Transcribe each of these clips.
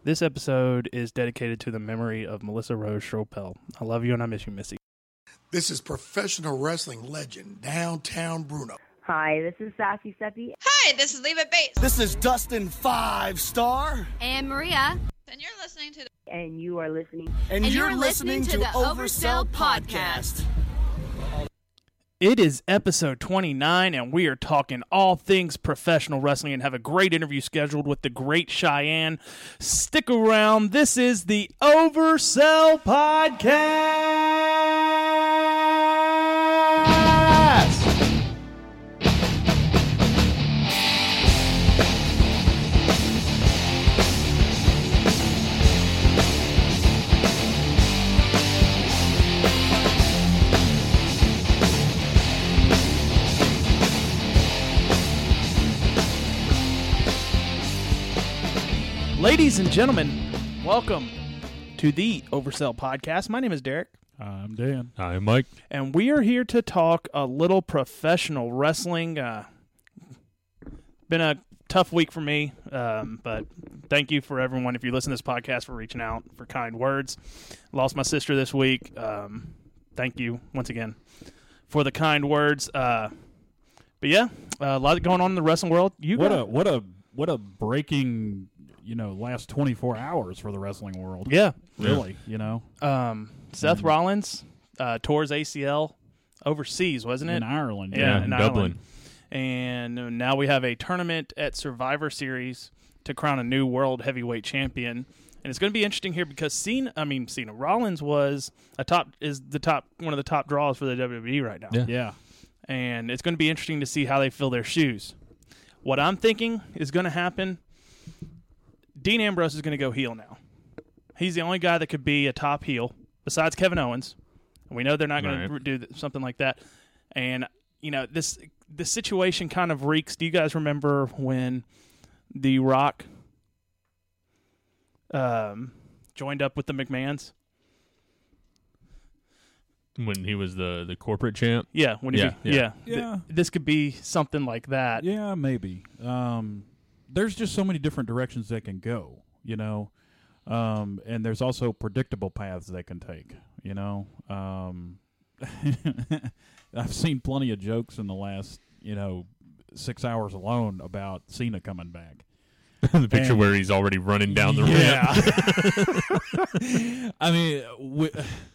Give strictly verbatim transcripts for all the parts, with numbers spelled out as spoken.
This episode is dedicated to the memory of Melissa Rose Schropel. I love you and I miss you, Missy. This is professional wrestling legend, Downtown Bruno. Hi, this is Sassy Seppi. Hi, this is Leva Bates. This is Dustin Five Star. And Maria. And you're listening to... The- and you are listening... And, and you're, you're listening, listening to, to the Oversell Podcast. Podcast. It is episode twenty-nine, and we are talking all things professional wrestling and have a great interview scheduled with the great Cheyenne. Stick around. This is the Oversell Podcast. Ladies and gentlemen, welcome to the Oversell Podcast. My name is Derek. I'm Dan. I'm Mike. And we are here to talk a little professional wrestling. Uh, been a tough week for me, um, but thank you for everyone, if you listen to this podcast, for reaching out, for kind words. Lost my sister this week. Um, thank you once again for the kind words. Uh, but yeah, a lot going on in the wrestling world. You what got, a what a what a breaking, you know, last twenty-four hours for the wrestling world. Yeah. Really, you know. Um, Seth mm-hmm. Rollins uh, tore his A C L overseas, wasn't it? In Ireland. Yeah, yeah. in, in Ireland. Dublin. And now we have a tournament at Survivor Series to crown a new world heavyweight champion. And it's going to be interesting here because Cena, I mean, Cena Rollins was a top is the top one of the top draws for the W W E right now. Yeah. Yeah. And it's going to be interesting to see how they fill their shoes. What I'm thinking is going to happen, Dean Ambrose is going to go heel now. He's the only guy that could be a top heel besides Kevin Owens. And we know they're not going right. to do th- something like that. And, you know, this the situation kind of reeks. Do you guys remember when The Rock um, joined up with the McMahons? When he was the, the corporate champ? Yeah. When he yeah, be, yeah. yeah. Yeah. Th- this could be something like that. Yeah, maybe. Um, there's just so many different directions they can go, you know. Um, and there's also predictable paths they can take, you know. Um, I've seen plenty of jokes in the last, you know, six hours alone about Cena coming back. The picture and, where he's already running down the yeah. ramp. I mean, we,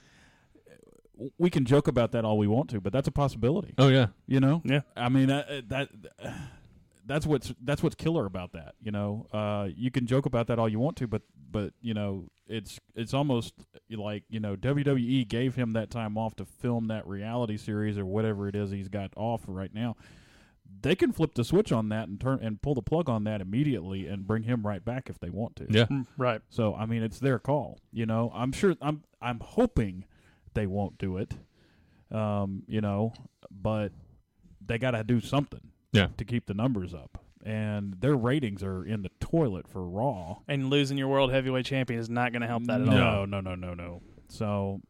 we can joke about that all we want to, but that's a possibility. Oh, yeah. You know? Yeah. I mean, that... that That's what's that's what's killer about that, you know. Uh, you can joke about that all you want to, but but you know it's it's almost like, you know, W W E gave him that time off to film that reality series or whatever it is he's got off right now. They can flip the switch on that and turn and pull the plug on that immediately and bring him right back if they want to. Yeah, right. So I mean, it's their call. You know, I'm sure I'm I'm hoping they won't do it. Um, you know, but they got to do something. Yeah. To keep the numbers up. And their ratings are in the toilet for Raw. And losing your world heavyweight champion is not going to help that no, at No, all. no, no, no, no. So,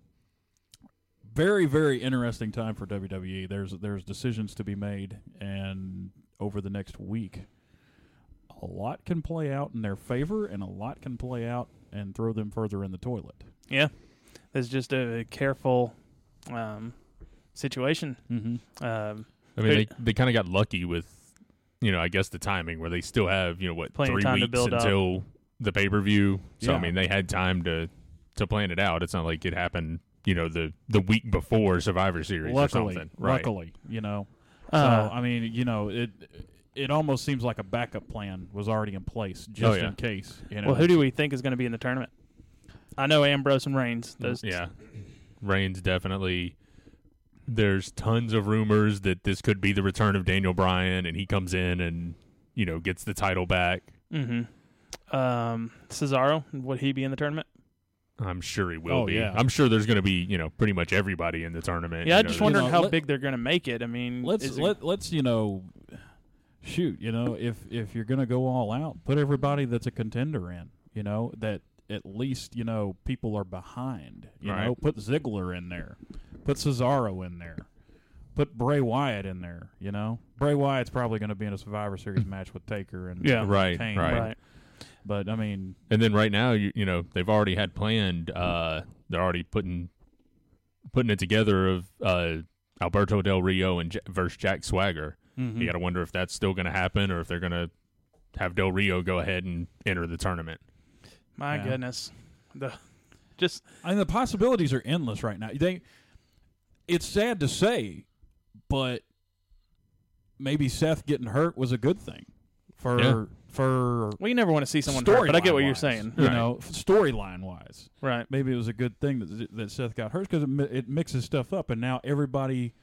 very, very interesting time for W W E. There's there's decisions to be made, and over the next week, a lot can play out in their favor, and a lot can play out and throw them further in the toilet. Yeah. It's just a careful um, situation. Mm-hmm. Um I mean, they they kind of got lucky with, you know, I guess the timing where they still have, you know, what, Plenty three time to weeks build until up. the pay-per-view. So, Yeah. I mean, they had time to, to plan it out. It's not like it happened, you know, the, the week before Survivor Series luckily, or something. Right. Luckily, you know. Uh, so, I mean, you know, it it almost seems like a backup plan was already in place just Oh, yeah. in case. You know? Well, who do we think is going to be in the tournament? I know Ambrose and Reigns. Those Yeah. Reigns definitely. There's tons of rumors that this could be the return of Daniel Bryan, and he comes in and, you know, gets the title back. Mm-hmm. Um, Cesaro, would he be in the tournament? I'm sure he will Oh, be. yeah. I'm sure there's going to be, you know, pretty much everybody in the tournament. Yeah, you I know, just that- wondered know, how let- big they're going to make it. I mean, Let's is it- let let's you know, shoot, you know, if if you're gonna go all out, put everybody that's a contender in, you know, that at least, you know, people are behind. You Right. know, put Ziggler in there, put Cesaro in there, put Bray Wyatt in there. You know, Bray Wyatt's probably going to be in a Survivor Series match with Taker and Yeah. Right, Kane. right. right. But I mean, And then right now, you you know, they've already had planned. Uh, they're already putting putting it together of uh, Alberto Del Rio and J- versus Jack Swagger. mhm. You got to wonder if that's still going to happen, or if they're going to have Del Rio go ahead and enter the tournament. My Yeah. goodness, the just I mean, the possibilities are endless right now. They, it's sad to say, but maybe Seth getting hurt was a good thing for Yeah. for well, you never want to see someone hurt, but I get what you're storyline-wise, saying. You Right. know, storyline wise, Right. maybe it was a good thing that that Seth got hurt because it, mi- it mixes stuff up, and now everybody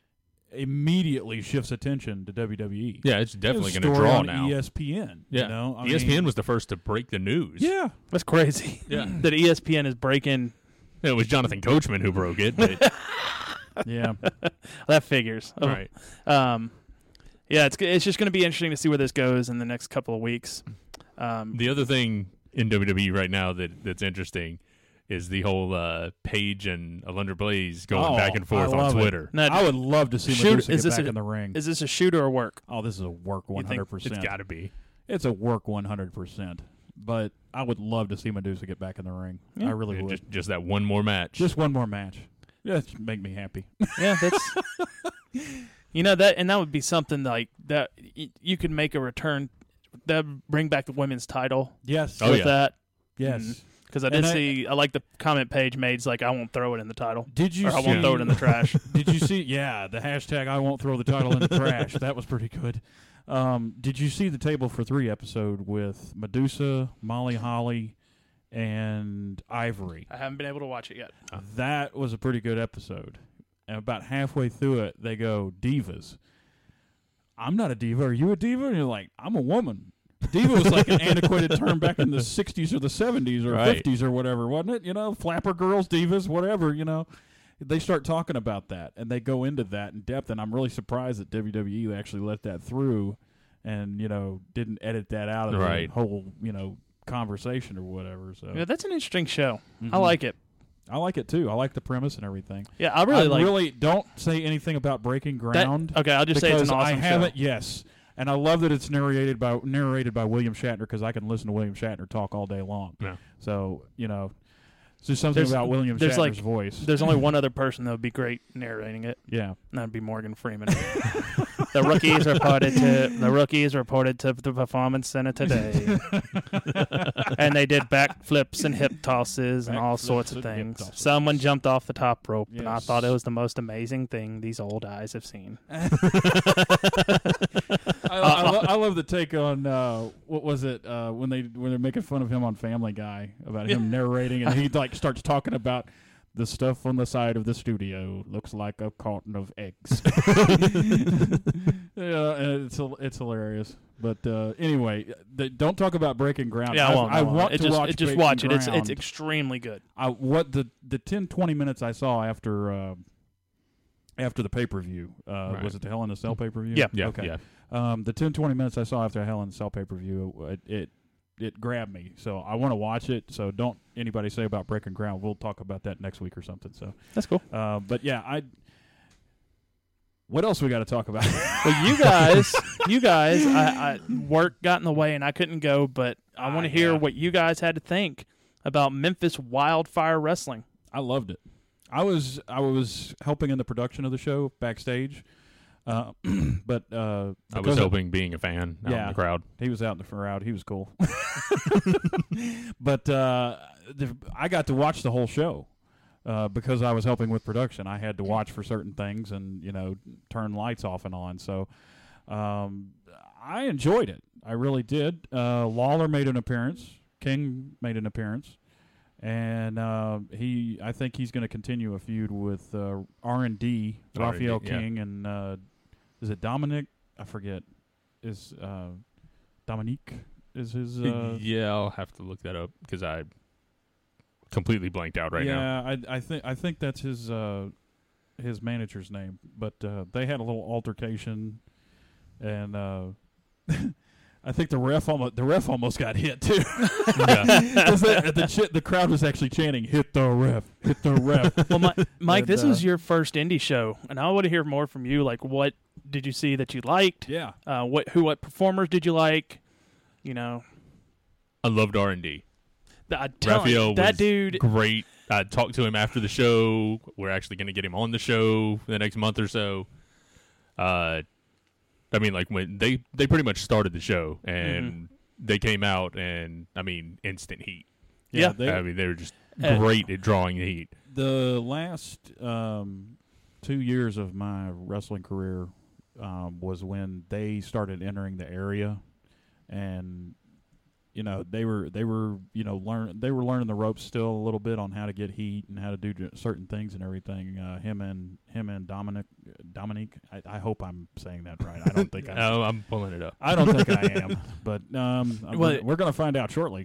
immediately shifts attention to W W E. Yeah, it's definitely It going was to story draw on now. E S P N. yeah, you know? I E S P N mean, was the first to break the news. yeah. That's crazy. Yeah. that E S P N is breaking. It was Jonathan Coachman who broke it. But, Yeah. That figures. Oh, right. Um, yeah, it's it's just going to be interesting to see where this goes in the next couple of weeks. Um, The other thing in W W E right now that that's interesting is the whole uh, Paige and Alundra Blaze going Oh, back and forth I on love it. Twitter. now, I would love to see Shoot- Medusa is get this back a- in the ring. is this a shoot or a work? Oh, this is a work You one think hundred percent. It's got to be. It's a work one hundred percent. But I would love to see Medusa get back in the ring. Yeah. I really Yeah, would. just just that one more match. Just one more match. Just make me happy. Yeah, that's you know that, and that would be something like that. y- You could make a return that would bring back the women's title Yes. Oh, with yeah. that. Yes. Because I did And I- see, I like the comment page made's like, I won't throw it in the title, Did you or I see, won't throw it in the trash. Did you see? Yeah, the hashtag I won't throw the title in the trash. That was pretty good. Um, did you see the Table for Three episode with Medusa, Molly Holly, and Ivory? I haven't been able to watch it yet. That was a pretty good episode. And about halfway through it, they go, divas. I'm not a diva. Are you a diva? And you're like, I'm a woman. Diva was like an antiquated term back in the sixties or the seventies or Right. fifties or whatever, wasn't it? You know, flapper girls, divas, whatever, you know. They start talking about that, and they go into that in depth, and I'm really surprised that W W E actually let that through and, you know, didn't edit that out of Right. the whole, you know, conversation or whatever. So Yeah, that's an interesting show. I Mhm. like it. I like it, too. I like the premise and everything. Yeah, I really I like really don't say anything about Breaking that. Ground. Okay, I'll just say it's because an awesome I haven't. show. Yes, and I love that it's narrated by narrated by William Shatner because I can listen to William Shatner talk all day long. Yeah. So you know, it's just something There's- about William there's Shatner's like- voice. There's only one other person that would be great narrating it, Yeah, and that'd be Morgan Freeman. The rookies reported to the rookies reported to the performance center today, and they did backflips and hip tosses and all Backflips sorts of and hip things. tosses. Someone jumped off the top rope, and I Yes. thought it was the most amazing thing these old eyes have seen. I, I, lo- I love the take on uh, what was it uh, when they when they're making fun of him on Family Guy about him narrating, and he like starts talking about. The stuff on the side of the studio looks like a carton of eggs. Yeah, and it's it's hilarious. But uh, anyway, the, don't talk about Breaking Ground. Yeah, I, won't, I, I won't. want it to just, watch. it just Breaking watch it. It's it's Ground. extremely good. I, what the the ten, twenty minutes I saw after uh, after the pay per view uh, Right. was it the Hell in a Cell pay per view? Yeah. Yeah, Okay. yeah. Um, the ten, twenty minutes I saw after Hell in a Cell pay per view, it, it it grabbed me. So I want to watch it. So don't anybody say about Breaking Ground. We'll talk about that next week or something. So, That's cool. uh, but yeah, I. What else we got to talk about? Well, you guys, you guys, I, I work got in the way and I couldn't go, but I want to Ah, hear yeah. what you guys had to think about Memphis Wildfire Wrestling. I loved it. I was I was helping in the production of the show backstage, uh, but uh, I was because of- hoping being a fan out Yeah. in the crowd. He was out in the crowd. He was cool. But uh, the, I got to watch the whole show uh, because I was helping with production. I had to watch for certain things and, you know, turn lights off and on. So um, I enjoyed it. I really did. Uh, Lawler made an appearance. King made an appearance. And uh, he, I think he's going to continue a feud with uh, R and D, R and D, Raphael yeah. King, and uh, is it Dominic? I forget. Is uh, Dominique is his? Uh, yeah, I'll have to look that up because I completely blanked out right yeah, now. I, I think I think that's his uh, his manager's name. But uh, they had a little altercation, and uh, I think the ref almost the ref almost got hit too. Yeah. 'Cause the the, ch- the crowd was actually chanting, "Hit the ref! Hit the ref!" Well, Mi- Mike, And, this uh, was your first indie show, and I want to hear more from you. Like, what did you see that you liked? Yeah. Uh, what who what performers did you like? You know, I loved R and D. I tell Raphael you, that was dude. great. I talked to him after the show. We're actually going to get him on the show the next month or so. Uh, I mean, like when they they pretty much started the show and Mm-hmm. they came out and I mean, instant heat. Yeah. they, I mean, they were just Uh, great at drawing the heat. the last um, two years of my wrestling career um, was when they started entering the area, and you know they were they were you know learn they were learning the ropes still a little bit on how to get heat and how to do certain things and everything. Uh, him and him and Dominic Dominique. I, I hope I'm saying that right. I don't think I. Oh, I'm pulling it up. I don't think I am, but um, I'm Well, gonna- we're going to find out shortly.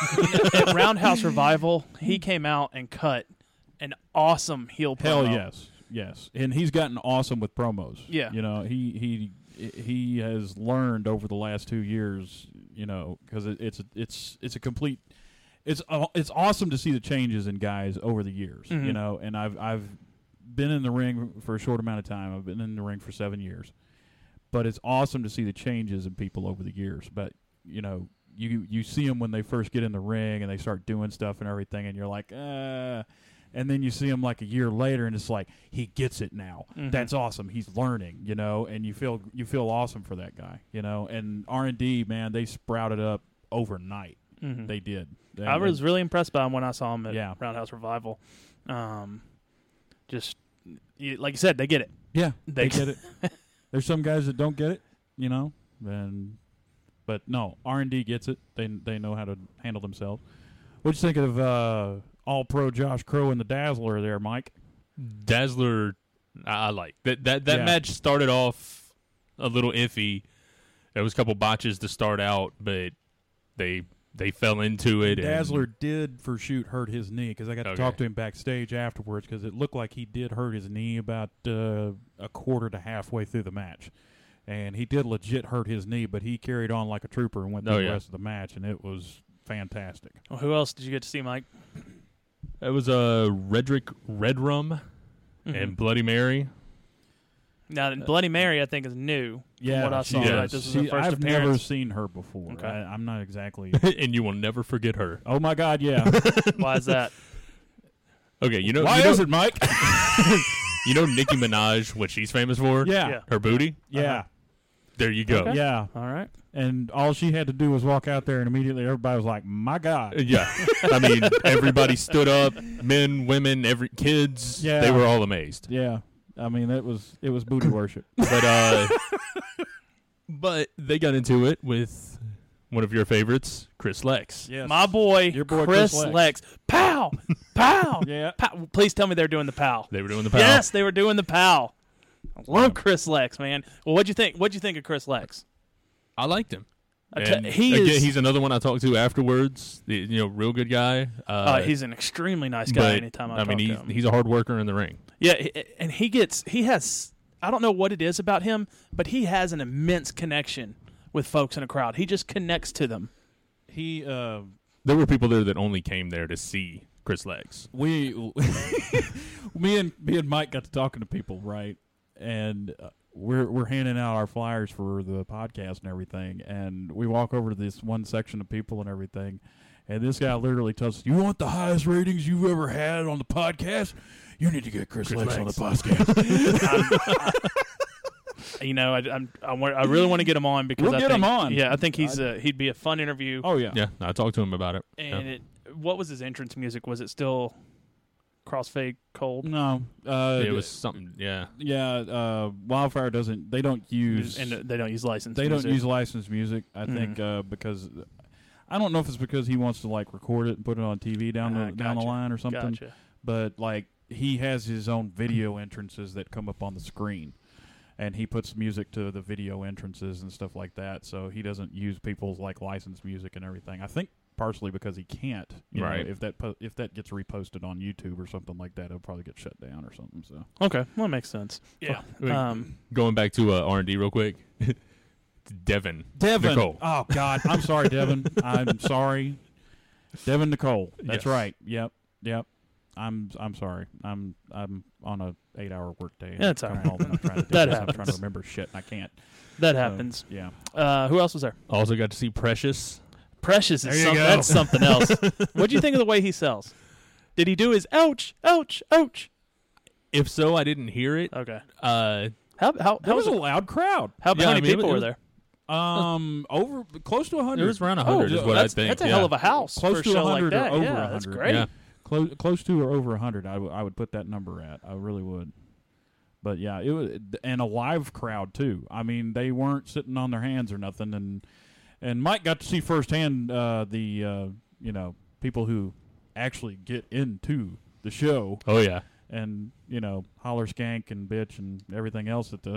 At Roundhouse Revival, he came out and cut an awesome heel promo. Hell yes, yes, and he's gotten awesome with promos. Yeah. you know he he he has learned over the last two years. You know, because it, it's a, it's it's a complete. It's aw- it's awesome to see the changes in guys over the years. Mhm. You know, and I've I've been in the ring for a short amount of time. I've been in the ring for seven years, but it's awesome to see the changes in people over the years. But you know, you you see them when they first get in the ring and they start doing stuff and everything, and you're like, uh and then you see him like a year later, and it's like he gets it now. Mhm. That's awesome. He's learning, you know, and you feel you feel awesome for that guy, you know. And R and D, man, they sprouted up overnight. Mhm. They did. I And- was really impressed by him when I saw him at Yeah. Roundhouse Revival. Um, just you, like you said, they get it. yeah, They- they get it. There's some guys that don't get it, you know, and but no, R and D gets it. They they know how to handle themselves. What'd you think of uh, All Pro Josh Crow and the Dazzler there, Mike? Dazzler, I I like that. That that Yeah. match started off a little iffy. There was a couple botches to start out, but they they fell into it. and- Dazzler did for shoot hurt his knee because I got to Okay. talk to him backstage afterwards because it looked like he did hurt his knee about uh, a quarter to halfway through the match, and he did legit hurt his knee, but he carried on like a trooper and went through Oh, the yeah. rest of the match, and it was fantastic. Well, who else did you get to see, Mike? It was uh, Redrick Redrum Mhm. and Bloody Mary. Now, Bloody Mary, I think, is new. from what I saw, she- right? yes. This is She- her first I've appearance. never seen her before. Okay. I, I'm not exactly. And you will never forget her. Oh my God! Yeah. Why is that? Okay, you know Why you know, is it, Mike? you know Nicki Minaj, what she's famous for? yeah. Yeah. Her booty? Yeah. There you go. Okay. Yeah. All right. And all she had to do was walk out there, and immediately everybody was like, "My God!" Yeah. I mean, everybody stood up, men, women, every kids. Yeah. They were all amazed. Yeah. I mean, it was it was booty worship. But uh but they got into it with one of your favorites, Chris Lex. Yes. My boy, Your boy Chris, Chris Lex. Lex. Pow! Pow! Yeah. Pow! Please tell me they're doing the pow. They were doing the pow. Yes, they were doing the pow. I love Chris Lex, man. Well, what'd you think? What'd you think of Chris Lex? I liked him. I te- And he again, is- he's another one I talked to afterwards. The- You know, real good guy. Uh, Uh, he's an extremely nice guy. but, Anytime I, I talk mean, to he's him, he's a hard worker in the ring. yeah, he- and he gets he has. I don't know what it is about him, but he has an immense connection with folks in a crowd. He just connects to them. He uh, There were people there that only came there to see Chris Lex. we me and me and Mike got to talking to people, right? And uh, we're we're handing out our flyers for the podcast and everything, and we walk over to this one section of people and everything, and this guy literally tells us, "You want the highest ratings you've ever had on the podcast? You need to get Chris, Chris Lex on the Lex." podcast." You know, I I'm, I, want, I really want to get him on because We'll I get think, him on. Yeah, I think he's uh, he'd be a fun interview. Oh yeah, Yeah, I talked to him about it. And Yeah. it, what was his entrance music? Was it still Crossfade Cold? no, uh, it was something. Yeah, yeah. Uh, Wildfire doesn't. They don't use. And they don't use licensed They music. don't use licensed music. I Mhm. think uh, because I don't know if it's because he wants to like record it and put it on T V down the Ah, down the gotcha. line or something. Gotcha. But like he has his own video entrances that come up on the screen, and he puts music to the video entrances and stuff like that. So he doesn't use people's like licensed music and everything. I think partially because he can't. You Right. Know, if that po- if that gets reposted on YouTube or something like that, it'll probably get shut down or something. So Okay, well, that makes sense. Yeah. Wait. Um, going back to uh, R and D real quick. Devin. Devin. Nicole. Oh God, I'm sorry, Devin. I'm sorry, Devin Nicole. That's Yes. right. Yep, yep. I'm I'm sorry. I'm I'm on a eight hour work day. Yeah, it's all I'm right. all that I'm trying to do That this. I'm trying happens. to remember shit and I can't. that So, happens. yeah. Uh, who else was there? Also got to see Precious. Precious is There you some, go. that's something else. What'd you think of the way he sells? Did he do his ouch, ouch, ouch? If so, I didn't hear it. Okay. Uh, How how That how, was was a it, loud crowd. how Yeah, many I mean, it people was- were there? Um, over close to a hundred. it was around a hundred, Oh, is what I that's, think. that's a yeah. hell of a house Close for a to show like 100 or that. over yeah, one that's hundred. great. Yeah. Close, close to or over a hundred. I, w- I would put that number at. I really would. But yeah, it was, and a live crowd too. I mean, they weren't sitting on their hands or nothing. And and Mike got to see firsthand uh, the uh, you know people who actually get into the show Oh yeah. and you know holler, skank, and bitch and everything else at the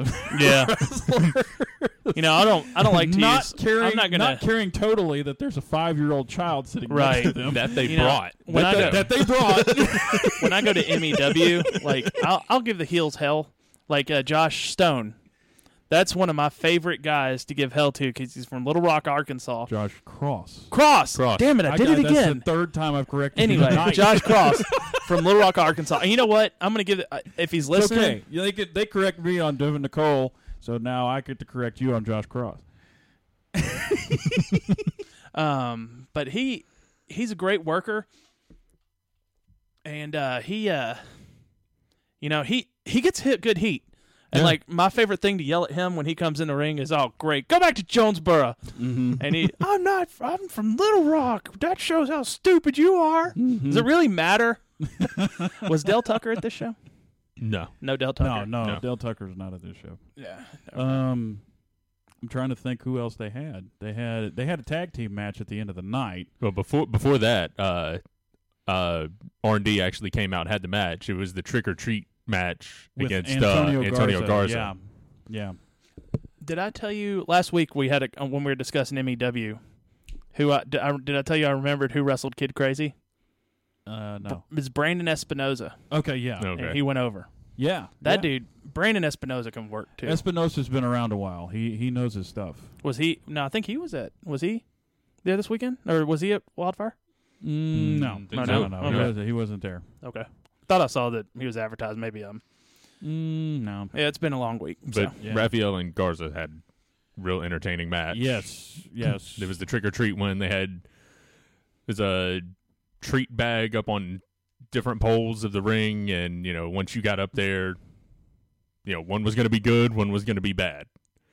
Yeah. You know, I don't I don't like to not use caring, I'm not gonna caring totally that there's a five year old child sitting Right. next to them That they You know, brought. when I that, go- that they brought. when I go to M E W, like I'll I'll give the heels hell. Like uh, Josh Stone, that's one of my favorite guys to give hell to because he's from Little Rock, Arkansas. Josh Cross. Cross, Cross. damn it, I, did got- it That's again. the third time I've corrected you Anyway, tonight. Josh Cross from Little Rock, Arkansas. And you know what? I'm gonna give it uh, if he's It's listening. okay. Yeah, they could, they correct me on Devin Nicole, so now I get to correct you on Josh Cross. Um, but he he's a great worker, and uh, he uh, you know he he gets hit good heat. And Yeah. like my favorite thing to yell at him when he comes in the ring is, "Oh, great, go back to Jonesboro." Mm-hmm. And he, I'm not, I'm from Little Rock. That shows how stupid you are. Mm-hmm. Does it really matter? Was Del Tucker at this show? No. No, Del No, Tucker. no, No. Del Tucker's not at this show. Yeah. Um, I'm trying to think who else they had. They had they had a tag team match at the end of the night. Well, before before that, uh, uh, R and D actually came out and had the match. It was the trick or treat match With against Antonio, uh, Antonio Garza. Yeah, yeah. Did I tell you last week we had a uh, when we were discussing M E W? Who I, did, I, did I tell you I remembered who wrestled Kid Crazy? Uh, no. It's Brandon Espinoza, Okay, yeah, Okay. and he went over. yeah. That yeah. dude, Brandon Espinoza, can work too. Espinosa's been around a while. He he knows his stuff. was he? No, I think he was at. Was he there this weekend, or was he at Wildfire? Mm, no, think no, so. no, no. Okay. He, wasn't, he wasn't there. Okay, thought I saw that he was advertised. Maybe um. Mm, no. Yeah, it's been a long week. But So. Yeah. Raphael and Garza had real entertaining match. Yes, yes. There was the trick or treat one. They had there's a treat bag up on different poles of the ring, and you know once you got up there, you know one was going to be good, one was going to be bad,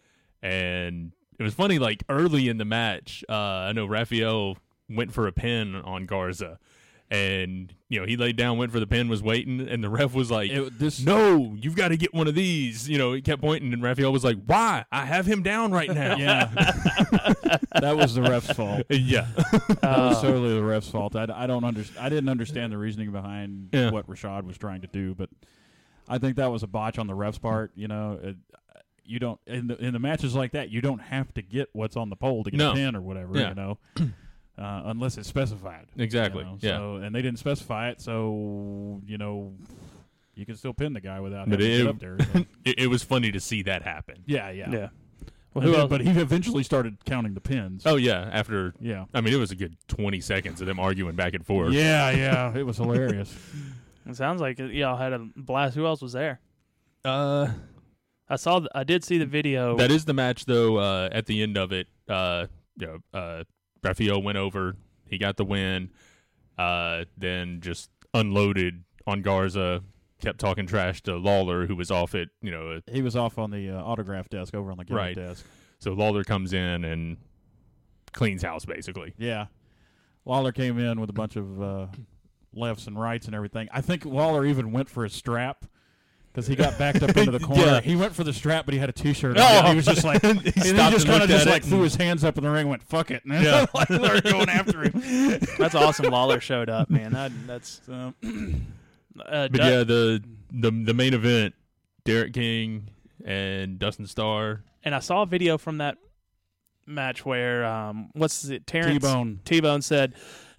and it was funny. Like early in the match, uh, I know Raphael went for a pin on Garza, and you know he laid down, went for the pin, was waiting, and the ref was like, It- this "No, you've got to get one of these." You know, he kept pointing, and Raphael was like, "Why? I have him down right now." Yeah, that was the ref's fault. yeah. That Uh, was totally the ref's fault. I, I don't understand. I didn't understand the reasoning behind Yeah. what Rashad was trying to do, but I think that was a botch on the ref's part. You know, it, you don't in the in the matches like that, you don't have to get what's on the pole to get No. a pin or whatever. Yeah. You know, uh, unless it's specified. Exactly. You know? Yeah. So, and they didn't specify it, so you know, you can still pin the guy without But having to it- get up there. so. It, it was funny to see that happen. Yeah, yeah, yeah. But Well, who then- else? But he eventually started counting the pins. Oh yeah, after yeah. I mean it was a good twenty seconds of them arguing back and forth. Yeah, yeah, it was hilarious. It sounds like y'all had a blast. Who else was there? Uh, I saw. The, I did see the video. that is the match though. Uh, at the end of it, uh, you know, uh, Raphael went over. He got the win. Uh, then just unloaded on Garza. Kept talking trash to Lawler, who was off it. You know, He was off on the uh, autograph desk over on the gimmick Right. desk. so Lawler comes in and cleans house basically. Yeah. Lawler came in with a bunch of uh, lefts and rights and everything. I think Lawler even went for his strap because he got backed up into the corner. Yeah. He went for the strap, but he had a T-shirt Oh. on. He was just like, and he stopped just and kind of looked just at like it threw and- his hands up in the ring and went, fuck it. And Yeah. like, they're going after him. That's awesome. Lawler showed up, man. That, that's. So, Uh, But Du- yeah, the the the main event, Derek King and Dustin Starr. and I saw a video from that match where um, what's it? Terrence T-Bone. T-Bone said,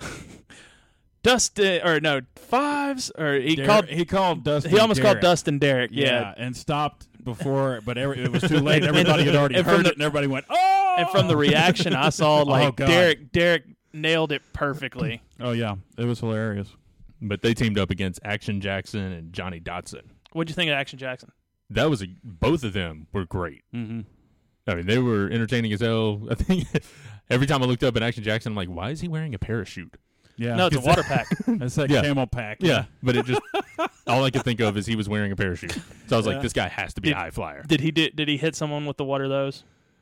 "Dustin," or no, fives, or he Derek- called. he called Dustin He almost Derek. called Dustin Derek. Yeah, Yeah. and stopped before, but every, it was too late. Everybody had already And heard from the- it, and everybody went, oh! And from the reaction I saw, like God. Derek, Derek nailed it perfectly. Oh, yeah. It was hilarious. But they teamed up against Action Jackson and Johnny Dotson. What'd you think of Action Jackson? That was a, both of them were great. Mm-hmm. I mean, they were entertaining as hell. I think every time I looked up at Action Jackson, I'm like, why is he wearing a parachute? Yeah, No, it's a water pack. That's that Yeah. camel pack. Yeah, but it just all I could think of is he was wearing a parachute. So I was Yeah. like, this guy has to be Did- a high flyer. Did he did, did he hit someone with the water of those?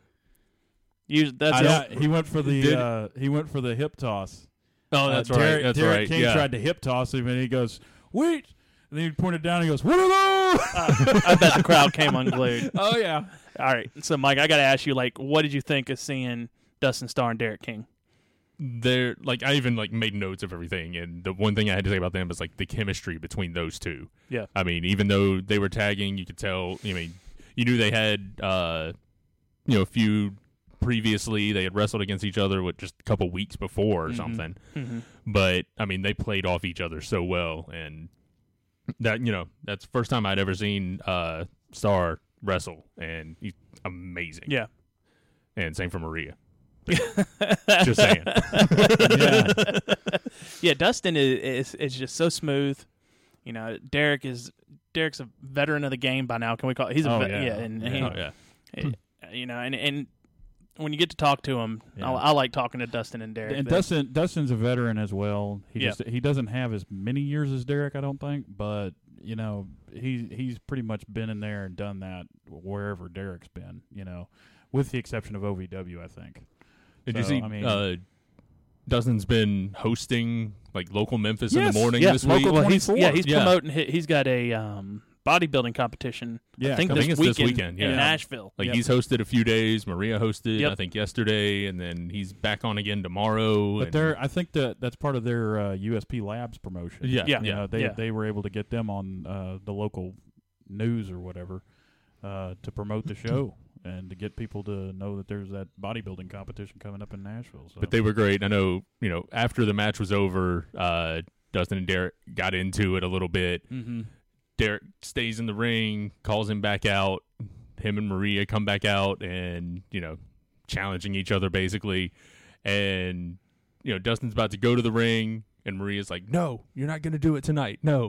You, that's Uh, the yeah, only- he went for the Did- uh, he went for the hip toss. Oh, Uh, that's Derek, right. That's Derek right. King yeah. tried to hip toss him, and he goes, "Wait!" And then he pointed down and he goes, "What are those?" uh, I bet the crowd came unglued. oh yeah. All right, so Mike, I got to ask you, like, what did you think of seeing Dustin Starr and Derek King? They're like I even like made notes of everything, and the one thing I had to say about them was like the chemistry between those two. Yeah. I mean, even though they were tagging, you could tell. I mean, you knew they had uh, you know, a few previously they had wrestled against each other with just a couple weeks before or Mhm. something. Mm-hmm. But I mean, they played off each other so well, and that you know that's the first time I'd ever seen uh, Starr wrestle, and he's amazing. Yeah. And same for Maria. Just saying. Yeah. Yeah, Dustin is, is is just so smooth. You know, Derek is Derek's a veteran of the game by now. Can we call? He's a Oh, vet, yeah. yeah, and he, Oh yeah. you know, and and when you get to talk to him, Yeah. I, I like talking to Dustin and Derek. And They- Dustin Dustin's a veteran as well. He Yeah. just he doesn't have as many years as Derek, I don't think, but you know, he he's pretty much been in there and done that wherever Derek's been, you know, with the exception of O V W, I think. Did you So, see? I mean- uh, Dustin's been hosting like local Memphis in Yes. the morning yeah, this local, week. well, he's, yeah, he's Yeah. promoting. he- He's got a um, bodybuilding competition. Yeah, I think, I this, think it's weekend this weekend, in yeah. Nashville. Like Yep. he's hosted a few days. Maria hosted, Yep. I think, yesterday, and then he's back on again tomorrow. But and- they're I think that that's part of their uh, U S P Labs promotion. Yeah, Yeah. You know, they Yeah. they were able to get them on uh, the local news or whatever uh, to promote the show and to get people to know that there's that bodybuilding competition coming up in Nashville. So. But they were great. I know, you know, after the match was over, uh, Dustin and Derek got into it a little bit. mm-hmm. Derek stays in the ring, calls him back out. Him and Maria come back out and, you know, challenging each other basically. And, you know, Dustin's about to go to the ring, and Maria's like, no, you're not going to do it tonight. No.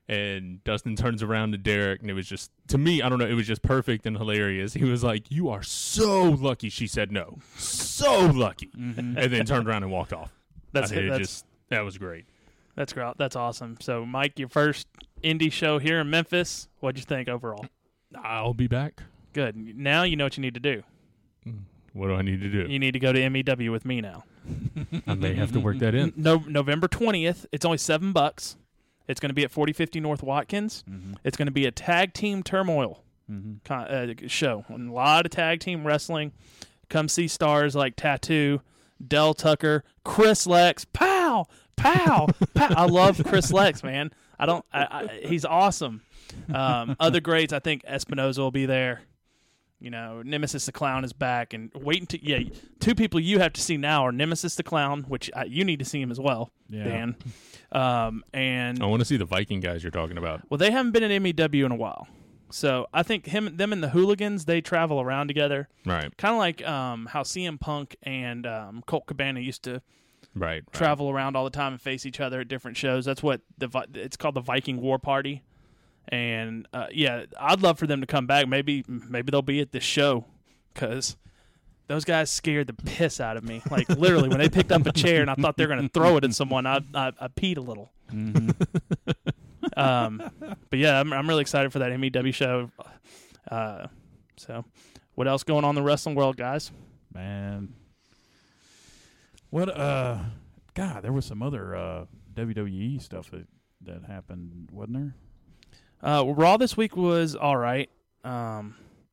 And Dustin turns around to Derek, and it was just, to me, I don't know, it was just perfect and hilarious. He was like, you are so lucky she said no. So lucky. Mm-hmm. And then turned around and walked off. That's I mean, it. it That's just, that was great. that's great. That's awesome. So, Mike, your first indie show here in Memphis. What'd you think overall? I'll be back. Good. Now you know what you need to do. What do I need to do? You need to go to M E W with me now. I may have to work that in. No, November twentieth. It's only seven bucks. It's going to be at forty fifty North Watkins. Mm-hmm. It's going to be a tag team turmoil Mm-hmm. con- uh, show. And a lot of tag team wrestling. Come see stars like Tattoo, Del Tucker, Chris Lex. Pow, pow, pow. I love Chris Lex, man. I don't. I, I, he's awesome. Um, other greats, I think Espinoza will be there. You know, Nemesis the Clown is back, and wait until yeah, two people you have to see now are Nemesis the Clown, which uh, you need to see him as well, Yeah. Dan. Um, and I want to see the Viking guys you're talking about. well, they haven't been at M E W in a while, so I think him, them, and the Hooligans they travel around together, Right, kind of like um, how C M Punk and um, Colt Cabana used to right. right. travel around all the time and face each other at different shows. That's what the Vi- it's called, the Viking War Party. And uh, yeah, I'd love for them to come back. Maybe maybe they'll be at this show because those guys scared the piss out of me. Like literally, when they picked up a chair and I thought they were going to throw it at someone, I I, I peed a little. Mm-hmm. Um, but yeah, I'm I'm really excited for that M E W show. Uh, so, what else going on in the wrestling world, guys? Man, what? Uh, God, there was some other uh, W W E stuff that that happened, wasn't there? Uh, Raw this week was all right. Um,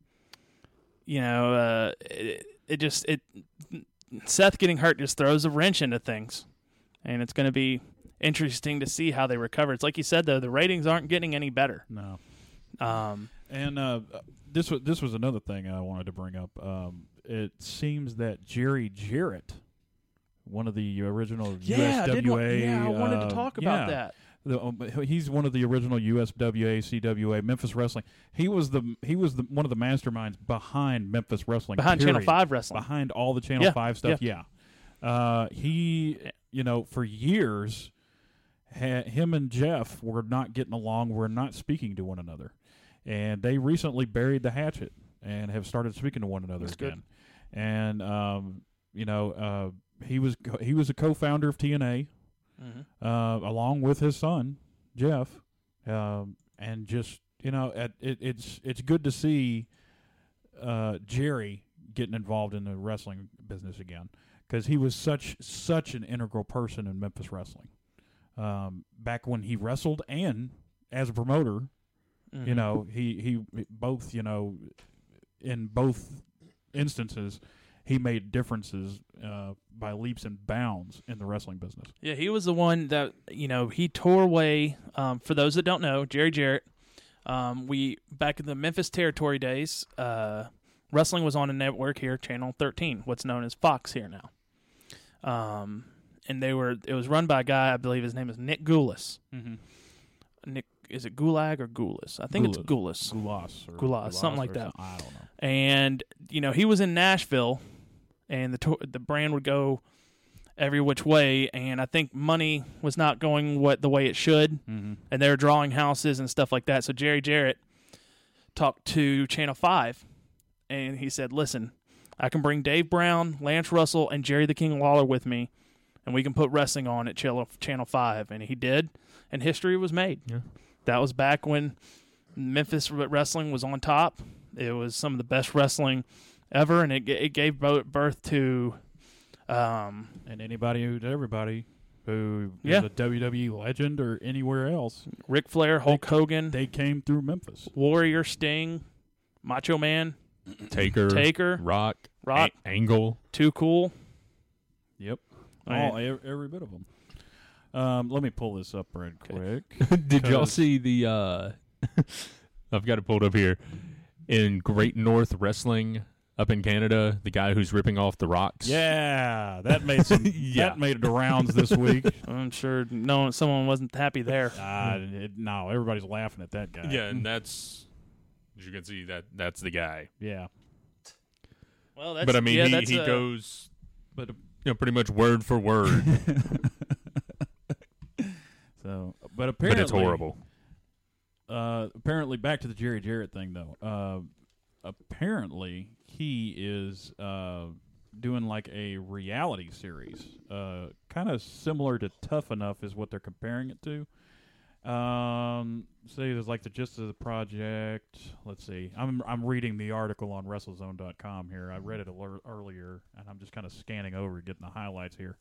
you know, uh, it, it just it Seth getting hurt just throws a wrench into things, and it's going to be interesting to see how they recover. It's like you said though, the ratings aren't getting any better. No. Um, And uh, this was this was another thing I wanted to bring up. Um, it seems that Jerry Jarrett, one of the original yeah, U S I did W A, wa- yeah, I wanted uh, to talk about yeah, that. The, um, he's one of the original U S W A, C W A, Memphis Wrestling. He was the he was the one of the masterminds behind Memphis Wrestling, Behind period. Channel Five Wrestling. behind all the Channel Yeah, Five stuff. Yeah, uh, he, you know, for years, ha- him and Jeff were not getting along. Were not speaking to one another, and they recently buried the hatchet and have started speaking to one another That's again. And um, you know, uh, he was he was a co-founder of T N A, Mm-hmm. uh, along with his son Jeff, um, and just you know, at, it, it's it's good to see uh, Jerry getting involved in the wrestling business again, because he was such such an integral person in Memphis wrestling. Um, back when he wrestled and as a promoter, Mm-hmm. you know, he, he both, you know, in both instances, he made differences uh, by leaps and bounds in the wrestling business. Yeah, he was the one that, you know, he tore away, um, for those that don't know, Jerry Jarrett. Um, we, back in the Memphis territory days, uh, wrestling was on a network here, Channel thirteen, what's known as Fox here now. Um, and they were, it was run by a guy, I believe his name is Nick Goulas. Mm-hmm. Nick, is it Gulag or Goulas? I think Goulas. it's Goulas. Goulas. Or Goulas, something like or that. something. I don't know. And, you know, he was in Nashville, and the to- the brand would go every which way, and I think money was not going what the way it should, Mm-hmm. and they were drawing houses and stuff like that. So Jerry Jarrett talked to Channel five, and he said, listen, I can bring Dave Brown, Lance Russell, and Jerry the King Lawler with me, and we can put wrestling on at Channel Channel five. And he did, and history was made. Yeah. That was back when Memphis wrestling was on top. It was some of the best wrestling ever, and it it gave birth to, um, And anybody who, everybody who Yeah. is a W W E legend or anywhere else, Ric Flair, Hulk Hogan, they came through Memphis. Warrior, Sting, Macho Man, Taker, Taker, Rock, Rock. A- Angle. Too Cool. Yep. Right. All, every, every bit of them. Um, let me pull this up right quick. Did y'all 'Cause- see the? Uh, I've got it pulled up here. In Great North Wrestling up in Canada, the guy who's ripping off the Rocks. Yeah, that made some. Yeah. That made the rounds this week. I'm sure no someone wasn't happy there. Uh, it, no, everybody's laughing at that guy. Yeah, and that's, as you can see, that that's the guy. Yeah. Well, that's, But I mean, yeah, he, that's he uh, goes, But you know, pretty much word for word. so, but but apparently it's horrible. Uh, apparently, back to the Jerry Jarrett thing, though. Uh, apparently, he is uh, doing like a reality series, uh, kind of similar to Tough Enough, is what they're comparing it to. Um, say there's like the gist of the project. Let's see. I'm I'm reading the article on WrestleZone dot com here. I read it alert earlier, and I'm just kind of scanning over, getting the highlights here.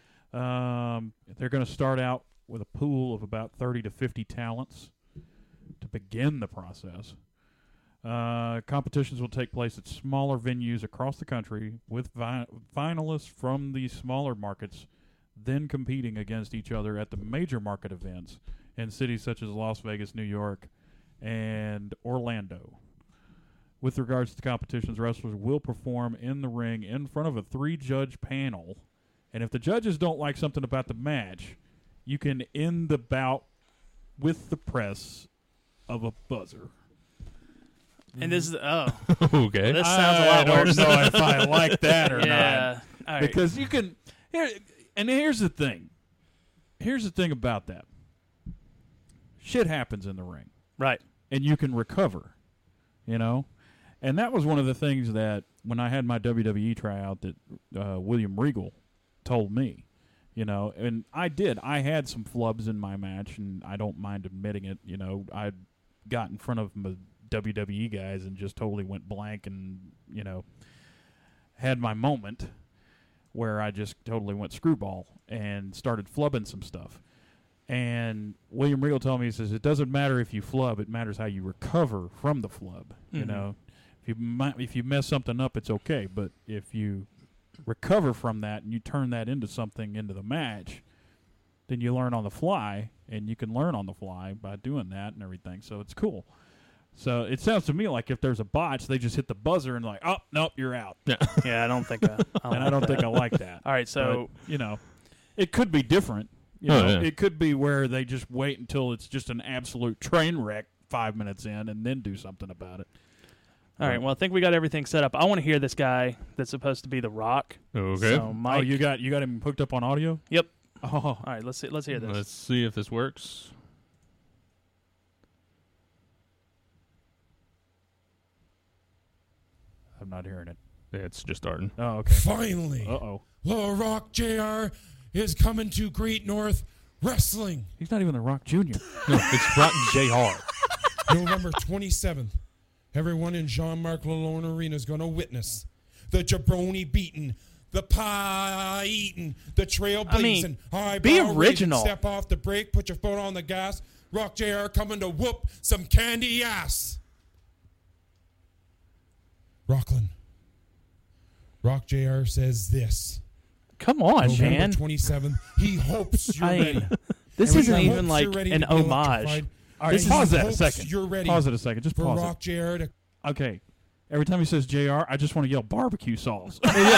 Um, they're going to start out with a pool of about thirty to fifty talents to begin the process. Uh, competitions will take place at smaller venues across the country with vi- finalists from these smaller markets then competing against each other at the major market events in cities such as Las Vegas, New York, and Orlando. With regards to the competitions, wrestlers will perform in the ring in front of a three-judge panel, and if the judges don't like something about the match, you can end the bout with the press of a buzzer. And this is oh, Okay. this sounds a I lot don't worse. know if I like that or not. Yeah, all right. Because you can here, and here's the thing. Here's the thing about that. Shit happens in the ring, right. and you can recover. You know, and that was one of the things that when I had my W W E tryout that uh, William Regal told me. You know, and I did. I had some flubs in my match, and I don't mind admitting it. You know, I got in front of my W W E guys and just totally went blank, and you know, had my moment where I just totally went screwball and started flubbing some stuff. And William Regal told me, he says, it doesn't matter if you flub, it matters how you recover from the flub. You Mhm. know, if you mi- if you mess something up, it's okay, but if you recover from that and you turn that into something into the match, then you learn on the fly, and you can learn on the fly by doing that and everything. So it's cool. So it sounds to me like if there's a botch, they just hit the buzzer and like, oh nope, you're out. Yeah, I don't think. I, I And I don't think I like that. All right, so But, you know, it could be different. You Oh, know, yeah. it could be where they just wait until it's just an absolute train wreck five minutes in and then do something about it. all right. Well, I think we got everything set up. I want to hear this guy that's supposed to be the Rock. Okay. So Mike. Oh, you got you got him hooked up on audio? Yep. Oh, All right. Let's see. Let's hear this. Let's see if this works. I'm not hearing it. Yeah, it's just starting. Oh, okay. Finally, Uh oh. The Rock J R is coming to Great North Wrestling. He's not even the Rock Junior No, it's Rock J R. November twenty-seventh. Everyone in Jean-Marc Lalonde Arena is going to witness the jabroni beating, the pie eating, the trail I mean, blazing. be Eyebrow raising, original. Step off the brake, put your foot on the gas. Rock J R coming to whoop some candy ass. Rockland. Rock J R says this. Come on, November man. twenty-seventh. He hopes you're I ready. mean, this And isn't he even hopes like you're ready an to be homage. electrified. All right, And he pause that a hopes second. You're ready Pause it a second. Just for pause Rock J R to it. Okay. Every time he says J R, I just want to yell barbecue sauce.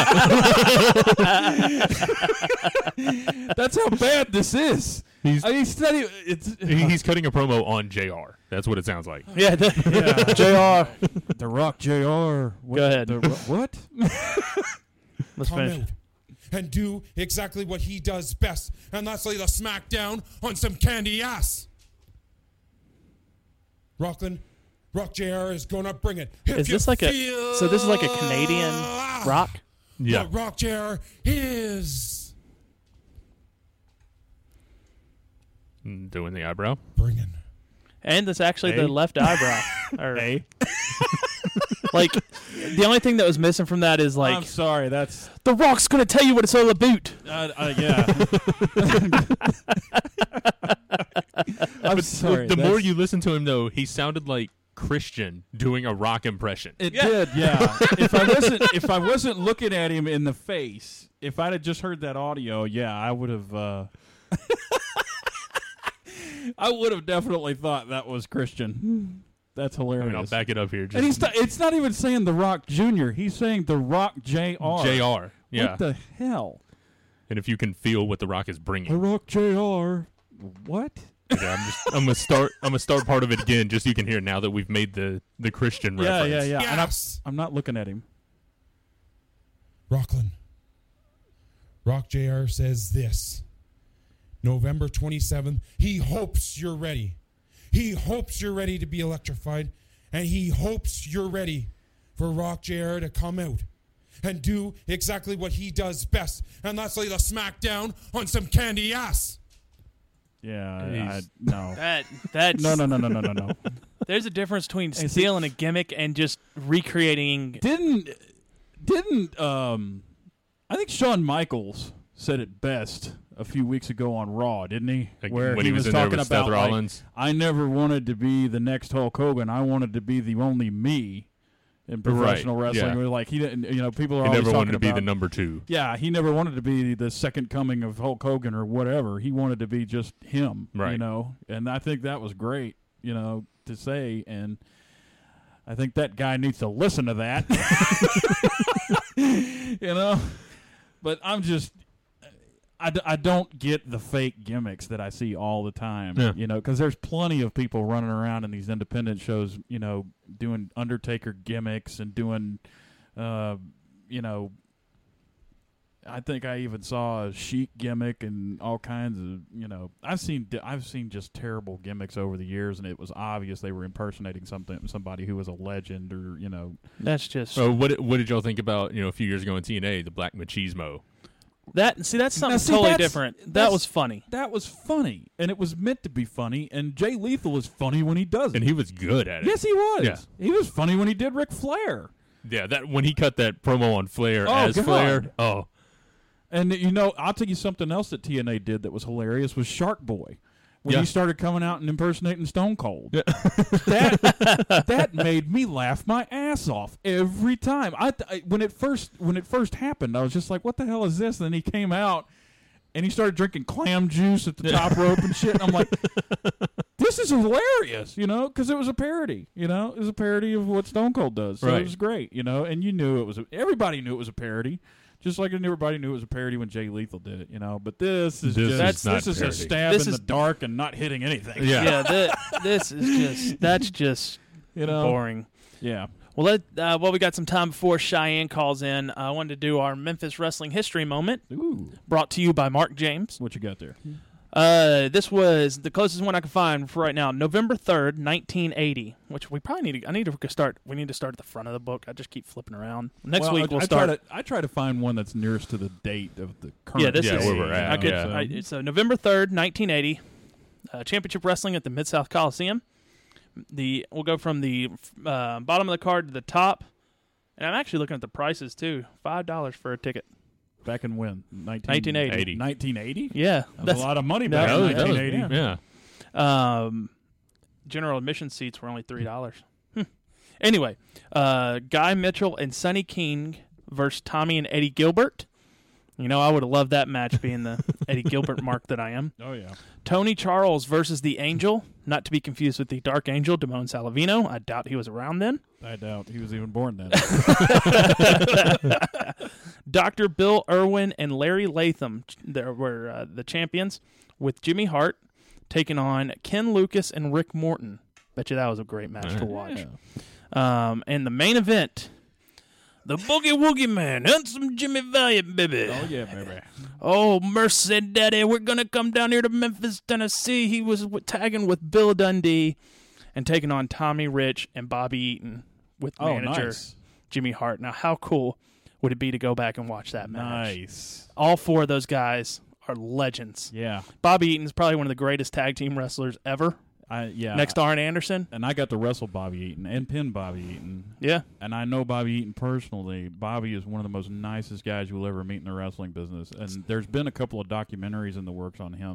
That's how bad this is. He's I mean, it's not even, it's he- he's cutting a promo on J R. That's what it sounds like. Yeah, the, yeah. J R. The Rock J R. What, Go ahead. The, Ro- what? Let's come finish. out and do exactly what he does best, and that's lay the smack down on some candy ass. Rockland, Rock J R is gonna bring it. If Is you this like a feel so? This is like a Canadian rock. Yeah. what Rock J R is Mm, Doing the eyebrow. bringing. And that's actually Hey. the left eyebrow. Or, Hey. like, the only thing that was missing from that is like I'm sorry. That's the Rock's gonna tell you what it's all about. uh, uh, yeah. I'm But sorry. the, the that's- more you listen to him, though, he sounded like Christian doing a rock impression. It did, yeah. if I wasn't if I wasn't looking at him in the face, if I'd have just heard that audio, yeah, I would have uh I would have definitely thought that was Christian. That's I hilarious. mean, I'll back it up here. Just and he's not, it's not even saying The Rock Junior He's saying The Rock J R. J R. Yeah. What the hell? And if you can feel what the Rock is The bringing, Rock J R. What? okay, I'm just I'm gonna start I'm gonna start part of it again, just so you can hear now that we've made the the Christian Yeah, reference. yeah, yeah. And I'm, Yes. I'm not looking at him. Rockland. Rock J R says this. November twenty-seventh. He hopes you're ready. He hopes you're ready to be electrified. And he hopes you're ready for Rock J R to come out and do exactly what he does best. And that's lay the smack down on some candy ass. Yeah, I, Jeez. no. That that No, no, no, no, no, no, no. There's a difference between see- stealing a gimmick and just recreating. Didn't didn't um I think Shawn Michaels said it best a few weeks ago on Raw, didn't he? Like Where when he, he was was in there talking with about Seth like, Rollins. I never wanted to be the next Hulk Hogan. I wanted to be the only me in professional Right, wrestling. yeah. We're like he didn't, you know, people are He always never talking wanted to be about, the number two. Yeah, he never wanted to be the second coming of Hulk Hogan or whatever. He wanted to be just him, you Right. know. And I think that was great, you know, to say. And I think that guy needs to listen to that, you know. But I'm just, I, d- I don't get the fake gimmicks that I see all the time, Yeah. you know, because there's plenty of people running around in these independent shows, you know, doing Undertaker gimmicks and doing, uh, you know, I think I even saw a Sheik gimmick and all kinds of, you know, I've seen I've seen just terrible gimmicks over the years, and it was obvious they were impersonating something somebody who was a legend or, you know. That's just So what what did y'all think about, you know, a few years ago in T N A, the Black Machismo? that. See, that's something Now, see, totally that's- different. That that's- was funny. That was funny, and it was meant to be funny, and Jay Lethal is funny when he does it. And he was good at it. Yes, he was. Yeah. He was funny when he did Ric Flair. Yeah, that when he cut that promo on Flair Oh, as God. Flair. Oh, And, you know, I'll tell you something else that T N A did that was hilarious was Shark Boy. When Yeah. he started coming out and impersonating Stone Cold. that that made me laugh my ass off every time. I, I when it first when it first happened, I was just like, what the hell is this? And then he came out and he started drinking clam juice at the top rope and shit. And I'm like, this is hilarious, you know, because it was a parody, you know. It was a parody of what Stone Cold does. So Right. it was great, you know, and you knew it was, a, everybody knew it was a parody. Just like everybody knew it was a parody when Jay Lethal did it, you know. But this is This just is not this is a parody. stab This in is- the dark and not hitting anything. yeah. Yeah, th- this is just that's just You know, boring. yeah. Well, let, uh, well, we got some time before Cheyenne calls in. Uh, I wanted to do our Memphis Wrestling History Moment, Ooh, brought to you by Mark James. what you got there? Uh, this was the closest one I could find for right now. November third, nineteen eighty. Which we probably need to. I need to start. We need to start at the front of the book. I just keep flipping around. Next well, week I, we'll I start. Try to, I try to find one that's nearest to the date of the current. Yeah, this Yeah, is where we're at, I could, yeah. I, so November third, nineteen eighty. Uh, championship wrestling at the Mid South Coliseum. The we'll go from the uh, bottom of the card to the top, and I'm actually looking at the prices too. Five dollars for a ticket. Back in when? nineteen eighty. nineteen eighty? Yeah, That's, a lot of money that back was- in that was- nineteen eighty. Yeah. Um, general admission seats were only three dollars. Hmm. Anyway, uh, Guy Mitchell and Sonny King versus Tommy and Eddie Gilbert. You know, I would have loved that match, being the Eddie Gilbert mark that I am. Oh, yeah. Tony Charles versus the Angel, not to be confused with the Dark Angel, Damone Salavino. I doubt he was around then. I doubt he was even born then. Doctor Bill Irwin and Larry Latham there were uh, the champions, with Jimmy Hart taking on Ken Lucas and Rick Morton. Bet you that was a great match to watch. Yeah. Um, and the main event, the Boogie Woogie Man, handsome Jimmy Valiant, baby. Oh, yeah, baby. Oh, mercy, daddy, we're going to come down here to Memphis, Tennessee. He was w- tagging with Bill Dundee and taking on Tommy Rich and Bobby Eaton with Oh, manager nice. Jimmy Hart. Now, how cool would it be to go back and watch that match? Nice. All four of those guys are legends. Yeah. Bobby Eaton is probably one of the greatest tag team wrestlers ever, I yeah. next to Arn Anderson. And I got to wrestle Bobby Eaton and pin Bobby Eaton. Yeah. And I know Bobby Eaton personally. Bobby is one of the most nicest guys you'll ever meet in the wrestling business. And there's been a couple of documentaries in the works on him.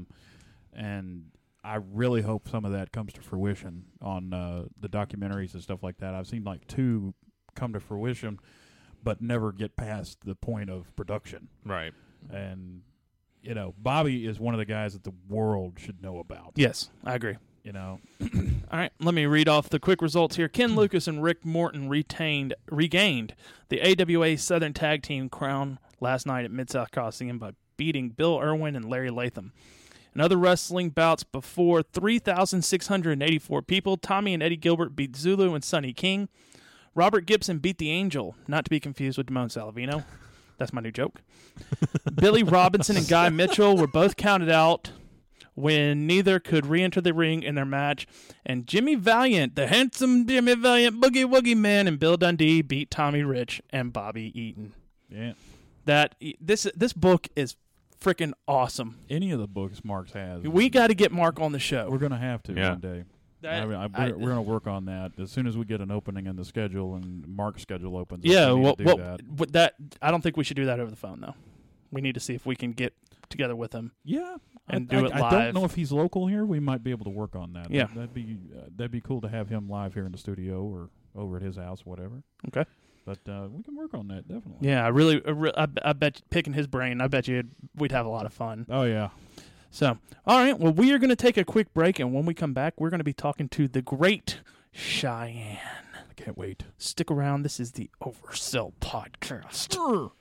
And I really hope some of that comes to fruition on uh, the documentaries and stuff like that. I've seen like two come to fruition, but never get past the point of production. Right. And, you know, Bobby is one of the guys that the world should know about. Yes, I agree. You know, All right, let me read off the quick results here. Ken Lucas and Rick Morton retained, regained the A W A Southern Tag Team crown last night at Mid-South Coliseum by beating Bill Irwin and Larry Latham. In other wrestling bouts before three thousand six hundred eighty-four people, Tommy and Eddie Gilbert beat Zulu and Sonny King. Robert Gibson beat the Angel, not to be confused with Damone Salavino. That's my new joke. Billy Robinson and Guy Mitchell were both counted out when neither could re-enter the ring in their match, and Jimmy Valiant, the handsome Jimmy Valiant Boogie Woogie Man, and Bill Dundee beat Tommy Rich and Bobby Eaton. yeah. That this this book is freaking awesome. Any of the books Mark's has. We got to get Mark on the show. We're going to have to Yeah. one day. That- I mean, I, I- we're we're going to work on that as soon as we get an opening in the schedule and Mark's schedule opens. up, yeah, we need well, to do well that. but that I don't think we should do that over the phone though. We need to see if we can get together with him. Yeah, and I, do I, it I live. don't know if he's local here. We might be able to work on that. Yeah. That, that'd be uh, that'd be cool to have him live here in the studio or over at his house, whatever. Okay. But uh, we can work on that definitely. Yeah, I really, I, re- I, I bet picking his brain, I bet you it'd- we'd have a lot of fun. Oh yeah. So, all right, well, we are going to take a quick break, and when we come back, we're going to be talking to the great Cheyenne. I can't wait. Stick around. This is the Oversell Podcast.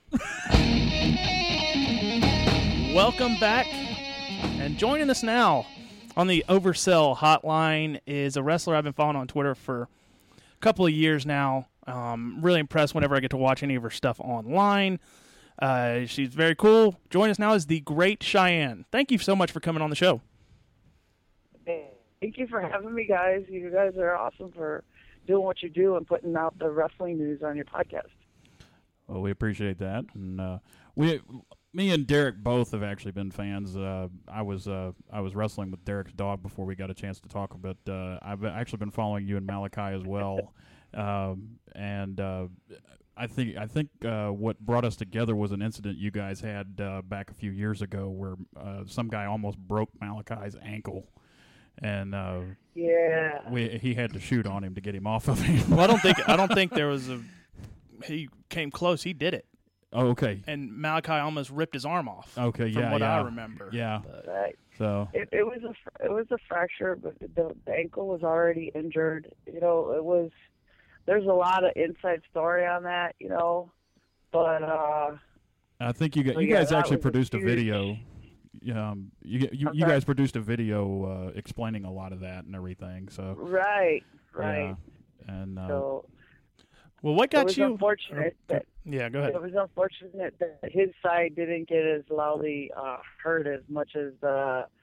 Welcome back, and joining us now on the Oversell Hotline is a wrestler I've been following on Twitter for a couple of years now. Um, really impressed whenever I get to watch any of her stuff online. Uh, she's very cool. Join us now is the great Cheyenne. Thank you so much for coming on the show. Thank you for having me, guys. You guys are awesome for doing what you do and putting out the wrestling news on your podcast. Well, we appreciate that, and uh, we, me and Derek both have actually been fans. Uh, I was uh, I was wrestling with Derek's dog before we got a chance to talk, but uh, I've actually been following you and Malachi as well, um, and uh, I think I think uh, what brought us together was an incident you guys had uh, back a few years ago where uh, some guy almost broke Malachi's ankle, and uh, Yeah. we he had to shoot on him to get him off of him. Well, I don't think I don't think there was a. He came close. He did it, Oh, okay. and Malachi almost ripped his arm off. Okay, from yeah, what yeah. I remember. Yeah. Right. So It, it was a fr- it was a fracture, but the, the ankle was already injured. You know, it was. There's a lot of inside story on that, you know, but uh, I think you guys, So, you yeah, guys that actually was a produced a huge- video. Um, you you, you Okay. guys produced a video uh, explaining a lot of that and everything. So right, right. yeah. And uh, So Well, what it got was you? unfortunate that Yeah, go ahead. it was unfortunate that his side didn't get as loudly uh, hurt as much as the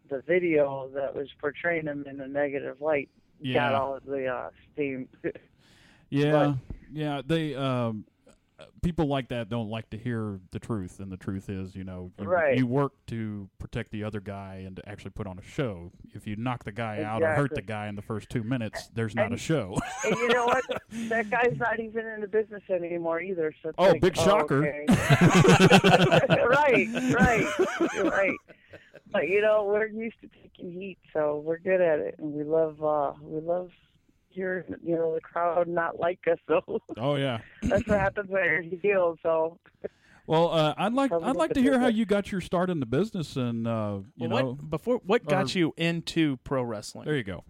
the video that was portraying him in a negative light Yeah. got all of the uh, steam. Yeah, yeah. They um, people like that don't like to hear the truth, and the truth is, you know, you, Right. you work to protect the other guy and to actually put on a show. If you knock the guy out or hurt Exactly. the guy in the first two minutes, there's not And- a show. And you know what? That guy's not even in the business anymore either. So it's Oh, like, big shocker. okay. right, right, you're right. But you know, we're used to taking heat, so we're good at it, and we love, uh, we love hearing, you know, the crowd not like us. So Oh yeah. that's what happens when you're healed. So Well, uh, I'd like Probably I'd like the to hear how business. you got your start in the business, and uh, you Well, know, what, before what got or- you into pro wrestling? there you go.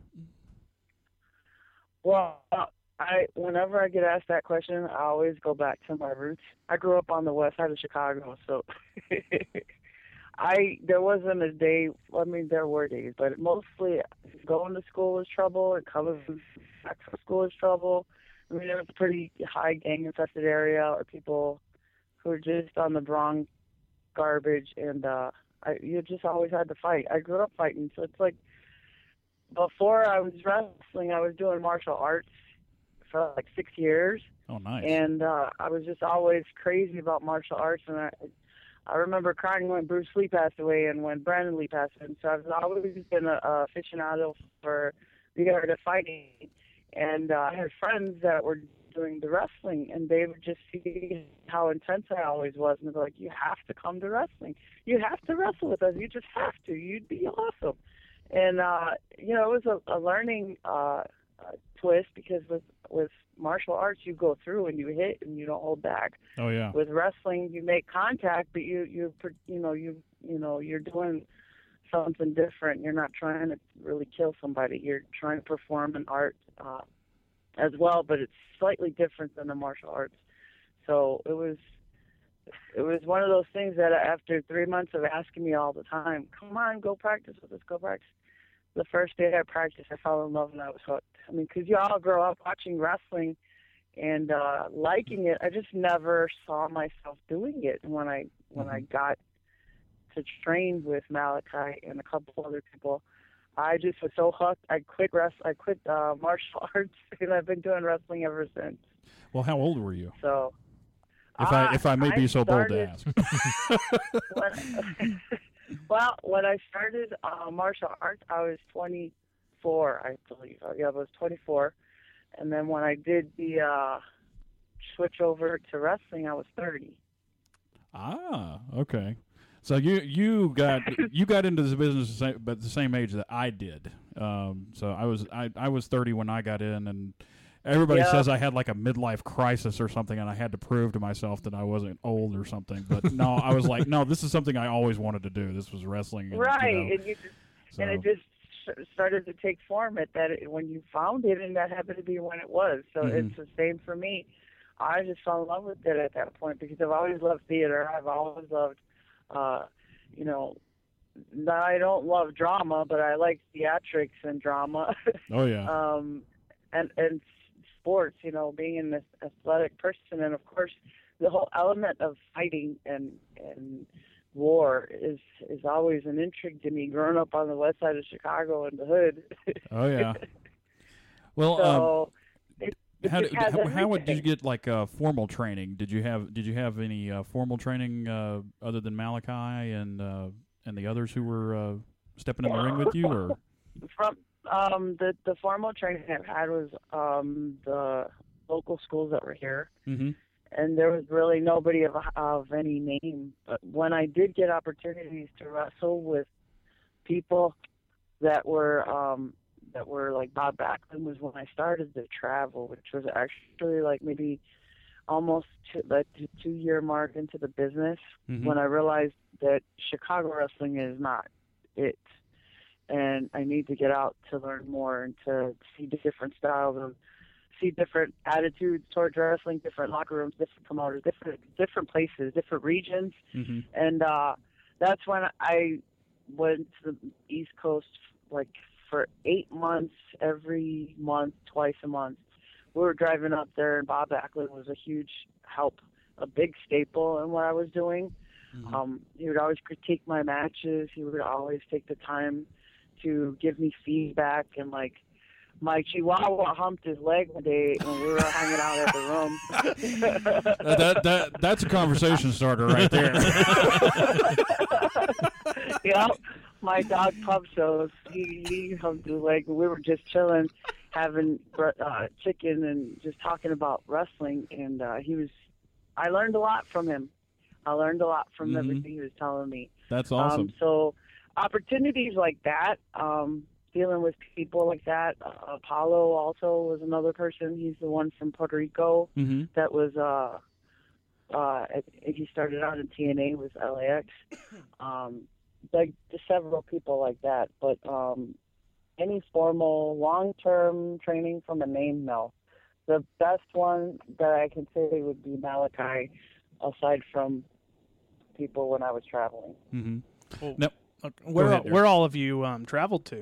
Well, uh, I whenever I get asked that question, I always go back to my roots. I grew up on the west side of Chicago, so I there wasn't a day. I mean, there were days, but mostly going to school was trouble, and coming back from school was trouble. I mean, it was a pretty high gang infested area, or people who were just on the wrong garbage, and uh, I, you just always had to fight. I grew up fighting, so it's like. Before I was wrestling, I was doing martial arts for like six years, Oh, nice. and uh, I was just always crazy about martial arts. And I, I remember crying when Bruce Lee passed away and when Brandon Lee passed away. And so I've always been a, a aficionado for the art of fighting. And uh, I had friends that were doing the wrestling, and they would just see how intense I always was, and they're like, "You have to come to wrestling. You have to wrestle with us. You just have to. You'd be awesome." And, uh, you know, it was a, a learning uh, uh, twist because with, with martial arts, you go through and you hit and you don't hold back. Oh yeah. With wrestling, you make contact, but you, you, you know, you, you know, you're doing something different. You're not trying to really kill somebody. You're trying to perform an art uh, as well, but it's slightly different than the martial arts. So it was, it was one of those things that after three months of asking me all the time, come on, go practice with us, go practice. The first day I practiced, I fell in love and I was hooked. I mean, because you all grow up watching wrestling and uh, liking it. I just never saw myself doing it. And when I when Mm-hmm. I got to train with Malachi and a couple other people, I just was so hooked. I quit rest. I quit uh, martial arts, and I've been doing wrestling ever since. Well, how old were you? So. If uh, I if I may be so bold started- to ask. when, well, when I started uh, martial arts, I was twenty-four, I believe. Yeah, I was twenty-four. And then when I did the uh, switch over to wrestling, I was thirty. Ah, okay. So you you got you got into this business the same, but the same age that I did. Um, so I was I, I was thirty when I got in, and everybody Yeah. says I had like a midlife crisis or something, and I had to prove to myself that I wasn't old or something. But no, I was like, no, this is something I always wanted to do. This was wrestling, and, Right, You know, and, you just, so, and it just s- started to take form at that when you found it, and that happened to be when it was. So Mhm. it's the same for me. I just fell in love with it at that point because I've always loved theater. I've always loved, uh, you know, no, I don't love drama, but I like theatrics and drama. oh yeah, um, and and sports, you know, being an athletic person, and of course, the whole element of fighting and and war is is always an intrigue to me. Growing up on the west side of Chicago in the hood, oh yeah. Well, um, so it, it how just did has how, how would- did you everything. get like uh, formal training? Did you have did you have any uh, formal training uh, other than Malachi and uh, and the others who were uh, stepping in the ring with you? Or From um, the the formal training I've had was um, the local schools that were here. mm-hmm. And there was really nobody of of any name. But when I did get opportunities to wrestle with people that were um, that were like Bob Backlund was when I started to travel, which was actually like maybe almost to the two year mark into the business Mhm. when I realized that Chicago wrestling is not it, and I need to get out to learn more and to see the different styles of. See different attitudes towards wrestling, different locker rooms, different promoters, different different places, different regions, Mm-hmm. and uh, that's when I went to the East Coast like for eight months, every month, twice a month. We were driving up there, and Bob Backlund was a huge help, a big staple in what I was doing. Mm-hmm. Um, he would always critique my matches. He would always take the time to give me feedback. And, like, my Chihuahua humped his leg one day when we were hanging out at the room. uh, that, that, that's a conversation starter right there. Yep. My dog Pub shows, he, he humped his leg. We were just chilling, having uh, chicken and just talking about wrestling. And uh, he was, I learned a lot from him. I learned a lot from mm-hmm. everything he was telling me. That's awesome. Um, so opportunities like that, um, dealing with people like that. Uh, Apollo also was another person. He's the one from Puerto Rico mm-hmm. that was, uh, uh, he started out in T N A with L A X. Um, like just several people like that, but um, any formal long-term training from a name, no. The best one that I can say would be Malachi, aside from people when I was traveling. Mm-hmm. Well, no, where ahead, where all of you um, traveled to?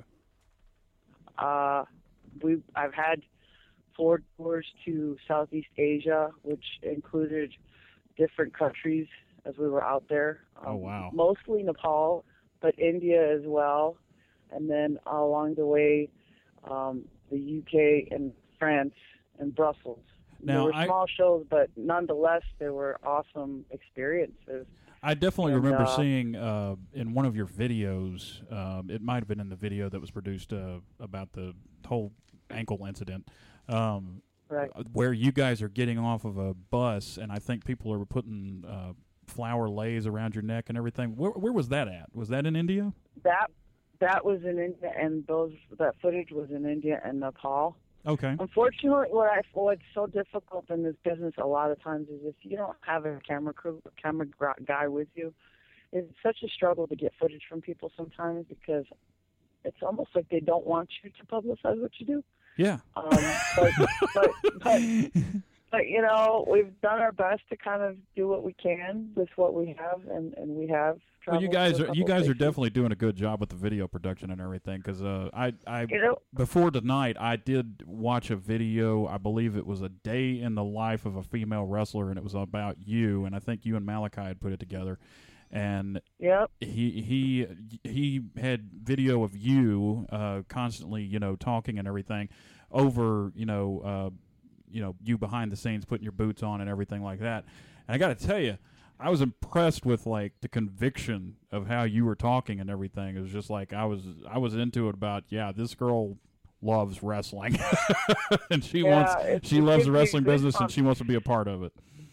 Uh, we I've had four tours to Southeast Asia, which included different countries as we were out there. Um, oh, wow. Mostly Nepal, but India as well. And then along the way, um, the U K and France and Brussels. Now, there were I, small shows, but nonetheless, they were awesome experiences. I definitely and, remember uh, seeing uh, in one of your videos, um, it might have been in the video that was produced uh, about the whole ankle incident, um, right. where you guys are getting off of a bus, and I think people are putting uh, flower lays around your neck and everything. Where, where was that at? Was that in India? That that was in India, and those that footage was in India and Nepal. Okay. Unfortunately, what I what's so difficult in this business a lot of times is if you don't have a camera crew, camera guy with you, it's such a struggle to get footage from people sometimes because it's almost like they don't want you to publicize what you do. Yeah. Um, but, but, but, but, you know, we've done our best to kind of do what we can with what we have, and, and we have. Well, you guys are you guys places. are definitely doing a good job with the video production and everything. Because uh, I I you know, before tonight I did watch a video. I believe it was a day in the life of a female wrestler, and it was about you. And I think you and Malachi had put it together. And yep. he he he had video of you uh, constantly, you know, talking and everything over, you know, uh, you know, you behind the scenes putting your boots on and everything like that. And I got to tell you, I was impressed with like the conviction of how you were talking and everything. It was just like I was I was into it about yeah, this girl loves wrestling, and she yeah, wants she loves the wrestling business and she wants to be a part of it.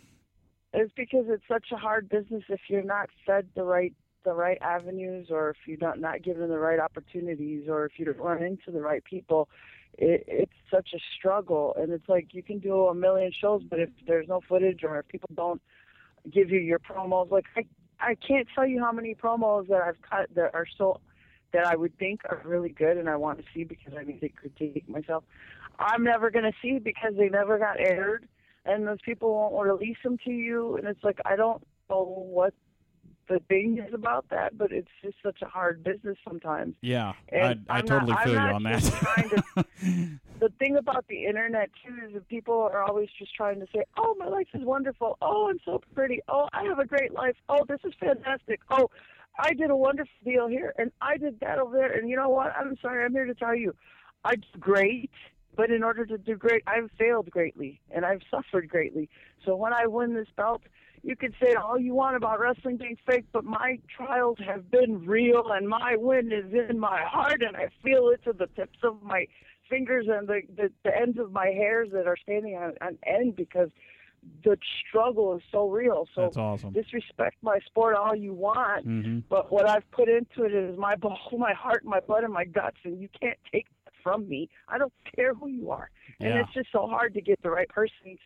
It's because it's such a hard business if you're not fed the right the right avenues, or if you're not not given the right opportunities, or if you don't run into the right people. It, it's such a struggle, and it's like you can do a million shows, but if there's no footage or if people don't give you your promos, like I, I can't tell you how many promos that I've cut that are so that I would think are really good and I want to see because I need to critique myself. I'm never going to see because they never got aired, and those people won't release them to you, and it's like I don't know what the thing is about that, but it's just such a hard business sometimes. Yeah, and I, I I'm totally not, feel I'm you on not just trying that. to, the thing about the internet too is that people are always just trying to say, "Oh, my life is wonderful. Oh, I'm so pretty. Oh, I have a great life. Oh, this is fantastic. Oh, I did a wonderful deal here, and I did that over there. And you know what? I'm sorry. I'm here to tell you, I did great." But in order to do great, I've failed greatly, and I've suffered greatly. So when I win this belt, you can say all you want about wrestling being fake, but my trials have been real, and my win is in my heart, and I feel it to the tips of my fingers and the, the, the ends of my hairs that are standing on, on end because the struggle is so real. So that's awesome. Disrespect my sport all you want, mm-hmm. but what I've put into it is my my heart, my blood, and my guts, and you can't take that from me. I don't care who you are. Yeah. And it's just so hard to get the right person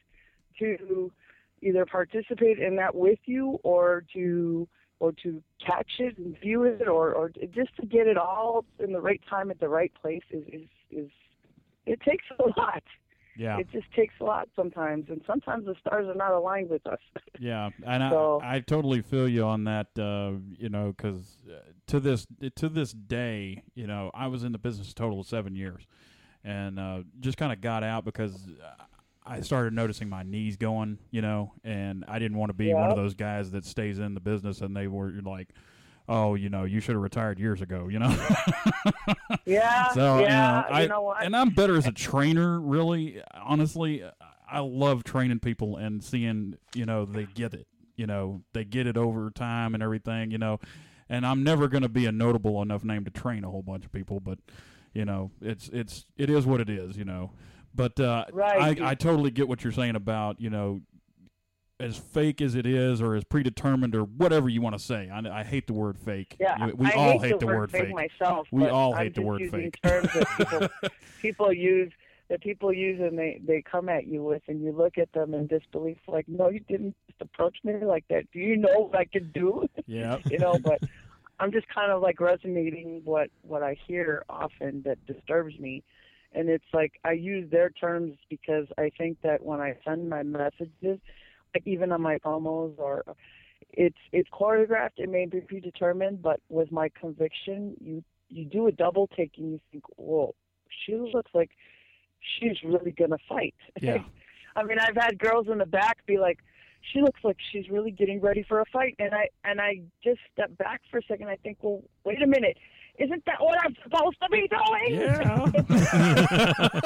to either participate in that with you or to or to catch it and view it or, or just to get it all in the right time at the right place is, is, is it takes a lot. Yeah. It just takes a lot sometimes, and sometimes the stars are not aligned with us. Yeah, and so, I, I totally feel you on that, uh, you know, because uh, to this to this day, you know, I was in the business a total of seven years and uh, just kind of got out because I started noticing my knees going, you know, and I didn't want to be one of those guys that stays in the business and they were like, oh, you know, you should have retired years ago, you know. Yeah, so, yeah, you know, I, you know what? and I'm better as a trainer, really. Honestly, I love training people and seeing, you know, they get it. You know, they get it over time and everything, you know. And I'm never going to be a notable enough name to train a whole bunch of people, but, you know, it's it's it is what it is, you know. But uh, right. I, I totally get what you're saying about, you know, as fake as it is or as predetermined or whatever you want to say. I, I hate the word fake. Yeah, we I all hate, hate the, the word fake fake. myself. We but all I'm hate the just word using fake. terms that people, people use that people use and they, they come at you with, and you look at them in disbelief, like, no, you didn't just approach me like that. Do you know what I could do? Yeah. You know, but I'm just kind of like resonating what, what I hear often that disturbs me. And it's like I use their terms because I think that when I send my messages, like even on my promos, or it's it's choreographed, it may be predetermined, but with my conviction, you you do a double take and you think, whoa, she looks like she's really gonna fight. Yeah. I mean, I've had girls in the back be like, she looks like she's really getting ready for a fight, and I and I just step back for a second. I think, well, wait a minute. Isn't that what I'm supposed to be doing? Yeah.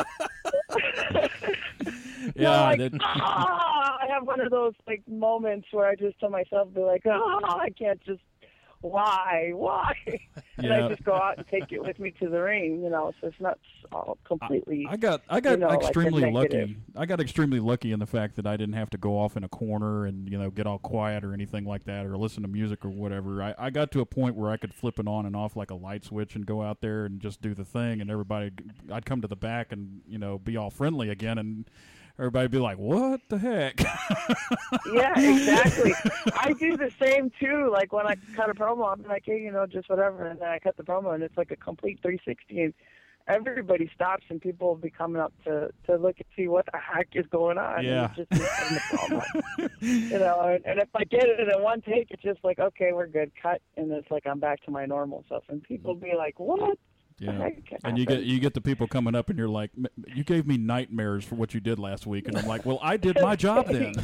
yeah. Like, that... ah, I have one of those like moments where I just tell myself, be like, oh, I can't just, why, why? And Yeah. I just go out and take it with me to the ring, you know. So it's not all completely. I got I got you know, extremely like the lucky. I got extremely lucky in the fact that I didn't have to go off in a corner and, you know, get all quiet or anything like that, or listen to music or whatever. I, I got to a point where I could flip it on and off like a light switch and go out there and just do the thing, and everybody, I'd come to the back and, you know, be all friendly again, and everybody be like, what the heck? Yeah, exactly. I do the same too. Like when I cut a promo, I'm like, hey, you know, just whatever, and then I cut the promo, and it's like a complete three sixty, and everybody stops, and people will be coming up to, to look and see what the heck is going on. Yeah. And it's just me cutting the promo. You know, and, and if I get it in one take, it's just like, okay, we're good, cut, and it's like I'm back to my normal self, and people be like, what? Yeah, and you get you get the people coming up, and you're like, you gave me nightmares for what you did last week, and I'm like, well, I did my job then.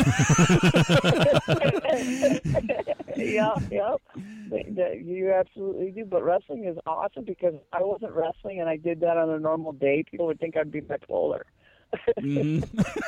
Yeah, yeah, you absolutely do. But wrestling is awesome because I wasn't wrestling, and I did that on a normal day. People would think I'd be bipolar. Mm-hmm.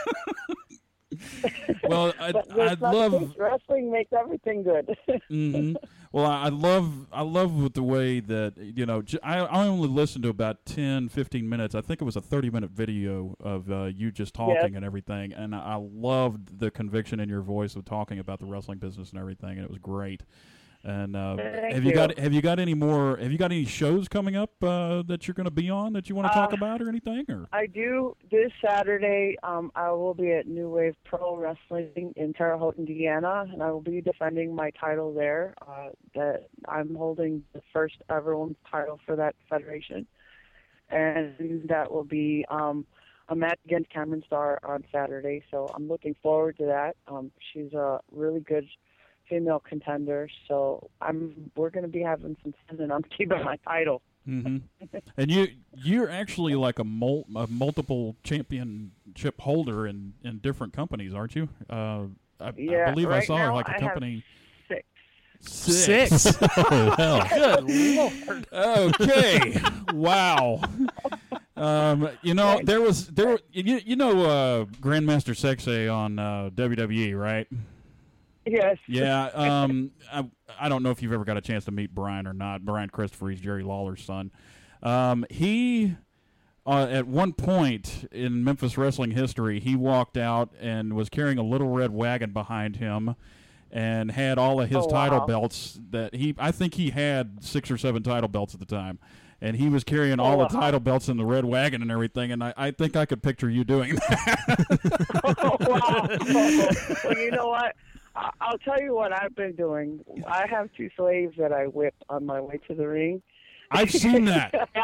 Well, I I love wrestling makes everything good. Mm-hmm. Well, I love I love with the way that, you know, I, I only listened to about ten, fifteen minutes. I think it was a thirty minute video of uh, you just talking Yes. and everything, and I loved the conviction in your voice of talking about the wrestling business and everything, and it was great. And uh, Thank have you you. got have you got any more? Have you got any shows coming up uh, that you're going to be on that you want to talk Uh, about or anything? Or I do this Saturday. Um, I will be at New Wave Pro Wrestling in Terre Haute, Indiana, and I will be defending my title there. Uh, that I'm holding the first ever women's title for that federation, and that will be um, a match against Cameron Starr on Saturday. So I'm looking forward to that. Um, she's a really good female contender, so I'm we're going to be having some fun, and I'm keeping my title. Mm-hmm. And you you're actually like a, mul- a multiple championship holder in, in different companies, aren't you? Uh, I, Yeah, I believe I right saw now like a I have company. Six. Six. Six. Oh, hell. Good Lord. Okay. Wow. Um, you know, there was there. You, you know, uh, Grandmaster Sexay on uh, W W E, right? Yes. Yeah. Um, I, I don't know if you've ever got a chance to meet Brian or not. Brian Christopher, he's Jerry Lawler's son. Um, he, uh, at one point in Memphis wrestling history, he walked out and was carrying a little red wagon behind him and had all of his Oh, title wow. belts that he, I think he had six or seven title belts at the time. And he was carrying all wow. the title belts in the red wagon and everything, and I, I think I could picture you doing that. Oh, wow. Well, you know what? I- I'll tell you what I've been doing. I have two slaves that I whip on my way to the ring. I've seen that. I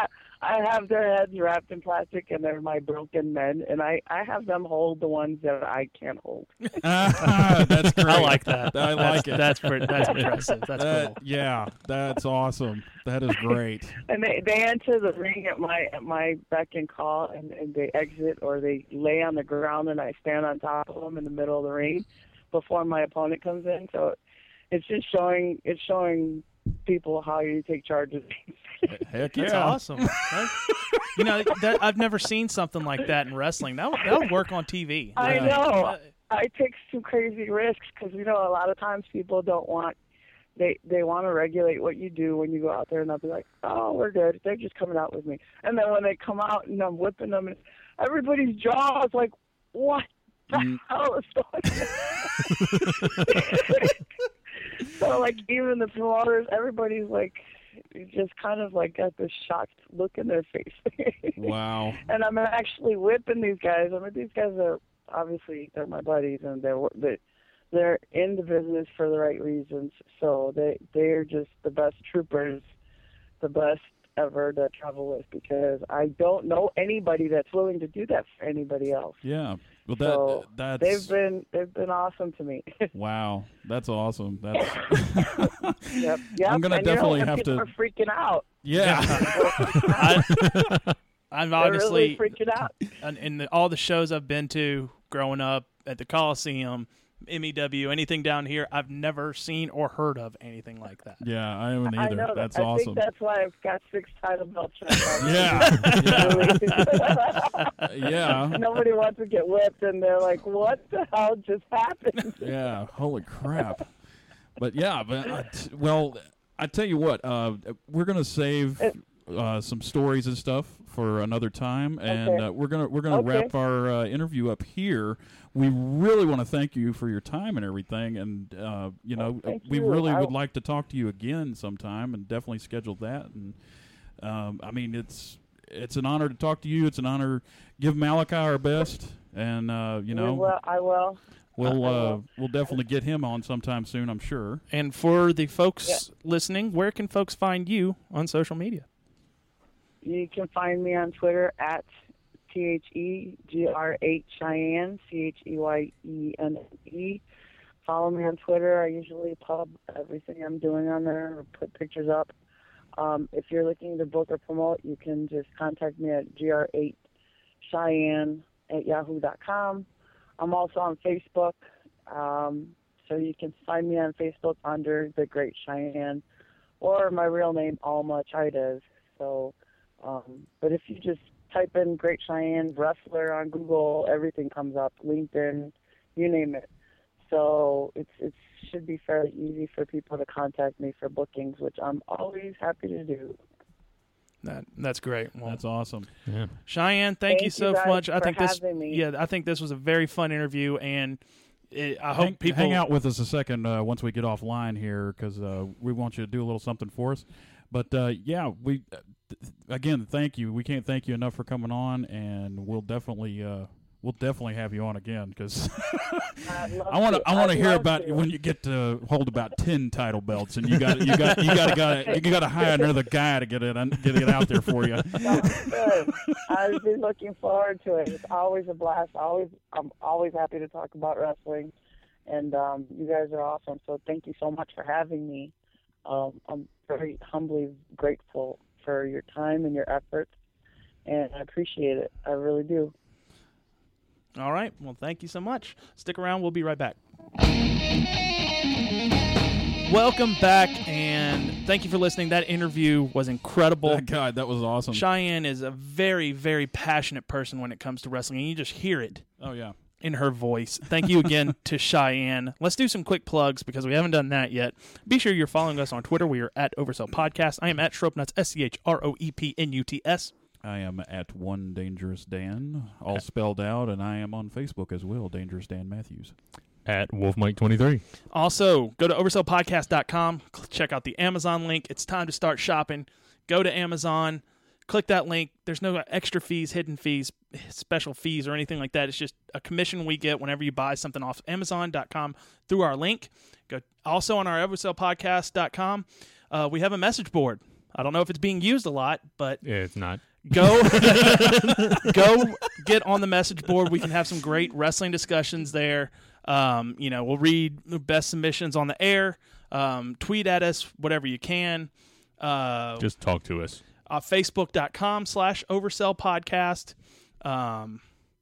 I have their heads wrapped in plastic, and they're my broken men, and I, I have them hold the ones that I can't hold. That's great. I like that. I like that's, it. That's pretty, that's impressive. That's That- cool. Yeah, that's awesome. That is great. And they, they enter the ring at my at my beck and call, and, and they exit or they lay on the ground, and I stand on top of them in the middle of the ring before my opponent comes in. So it's just showing it's showing people how you take charge of things. Heck yeah. That's awesome. That- you know, that, I've never seen something like that in wrestling. That would, that would work on T V. I Yeah. know. Uh, I take some crazy risks because, you know, a lot of times people don't want, they they want to regulate what you do when you go out there, and they'll be like, oh, we're good. They're just coming out with me. And then when they come out and I'm whipping them, and everybody's jaw is like, what the Mm. hell is going on? So, like, even the promoters, everybody's like, just kind of like got this shocked look in their face. Wow. And I'm actually whipping these guys. I mean, these guys are obviously they're my buddies, and they're they- they're in the business for the right reasons. So they they're just the best troopers, the best ever to travel with, because I don't know anybody that's willing to do that for anybody else. Yeah. Well, that So that's they've been they've been awesome to me. wow. That's awesome. That's Yep, yep. I'm gonna And, you know, definitely and have people to. are freaking out. Yeah. I, I've They're honestly, really freaking out. in, in the, all the shows I've been to growing up at the Coliseum, M E W, anything down here, I've never seen or heard of anything like that. Yeah, I haven't I either. know that. That's I awesome. think that's why I've got six title belts right now. Yeah. yeah. Yeah. Nobody wants to get whipped, and they're like, "What the hell just happened?" Yeah. Holy crap. But yeah, but uh, t- well, I tell you what, uh, we're gonna save uh, some stories and stuff for another time, and Okay. uh, we're gonna we're gonna Okay. wrap our uh, interview up here. We really want to thank you for your time and everything, and uh, you know, thank we you. really I- would like to talk to you again sometime, and definitely schedule that. And um, I mean, it's it's an honor to talk to you. It's an honor. Give Malachi our best, and uh, you know. We will, I will. We'll I uh, will. we'll definitely get him on sometime soon, I'm sure. And for the folks Yeah. listening, where can folks find you on social media? You can find me on Twitter at T H E G R eight Cheyenne, C H E Y E N N E. Follow me on Twitter. I usually pub everything I'm doing on there or put pictures up. Um, if you're looking to book or promote, you can just contact me at G R eight Cheyenne at yahoo dot com. I'm also on Facebook, um, so you can find me on Facebook under The Great Cheyenne, or my real name, Alma Chaydez. So, um, but if you just type in Great Cheyenne Wrestler on Google, everything comes up, LinkedIn, you name it. So it's it should be fairly easy for people to contact me for bookings, which I'm always happy to do. That that's great. Well, That's awesome. Yeah. Cheyenne, thank, Thank you so you guys much. I for think this, having me. yeah, I think this was a very fun interview, and it, I hope hang, people hang out with us a second uh, once we get offline here, because uh, we want you to do a little something for us. But uh, yeah, we uh, th- again thank you. We can't thank you enough for coming on, and we'll definitely uh, we'll definitely have you on again, because I'd love I want to I want to I'd hear love about to. when you get to hold about ten title belts, and you got you got you got got you got to hire another guy to get it get it out there for you. Sounds good. I've been looking forward to it. It's always a blast. Always, I'm always happy to talk about wrestling, and um, you guys are awesome. So thank you so much for having me. Um, I'm very humbly grateful for your time and your efforts, and I appreciate it. I really do. All right. Well, thank you so much. Stick around. We'll be right back. Welcome back, and thank you for listening. That interview was incredible. God, that was awesome. Cheyenne is a very, very passionate person when it comes to wrestling, and you just hear it Oh yeah. in her voice. Thank you again to Cheyenne. Let's do some quick plugs because we haven't done that yet. Be sure you're following us on Twitter. We are at Oversell Podcast. I am at Schroepnuts, S C H R O E P N U T S. I am at One Dangerous Dan, all spelled out, and I am on Facebook as well, Dangerous Dan Matthews. At Wolf Mike twenty-three. Also, go to oversell podcast dot com. Check out the Amazon link. It's time to start shopping. Go to Amazon. Click that link. There's no extra fees, hidden fees, special fees, or anything like that. It's just a commission we get whenever you buy something off amazon dot com through our link. Go also on our oversell podcast dot com. Uh, we have a message board. I don't know if it's being used a lot, but Yeah, it's not. go go get on the message board. We can have some great wrestling discussions there. Um, you know, we'll read the best submissions on the air. Um, tweet at us, whatever you can. Uh, Just talk to us. Uh, Facebook.com slash Oversell Podcast. Um,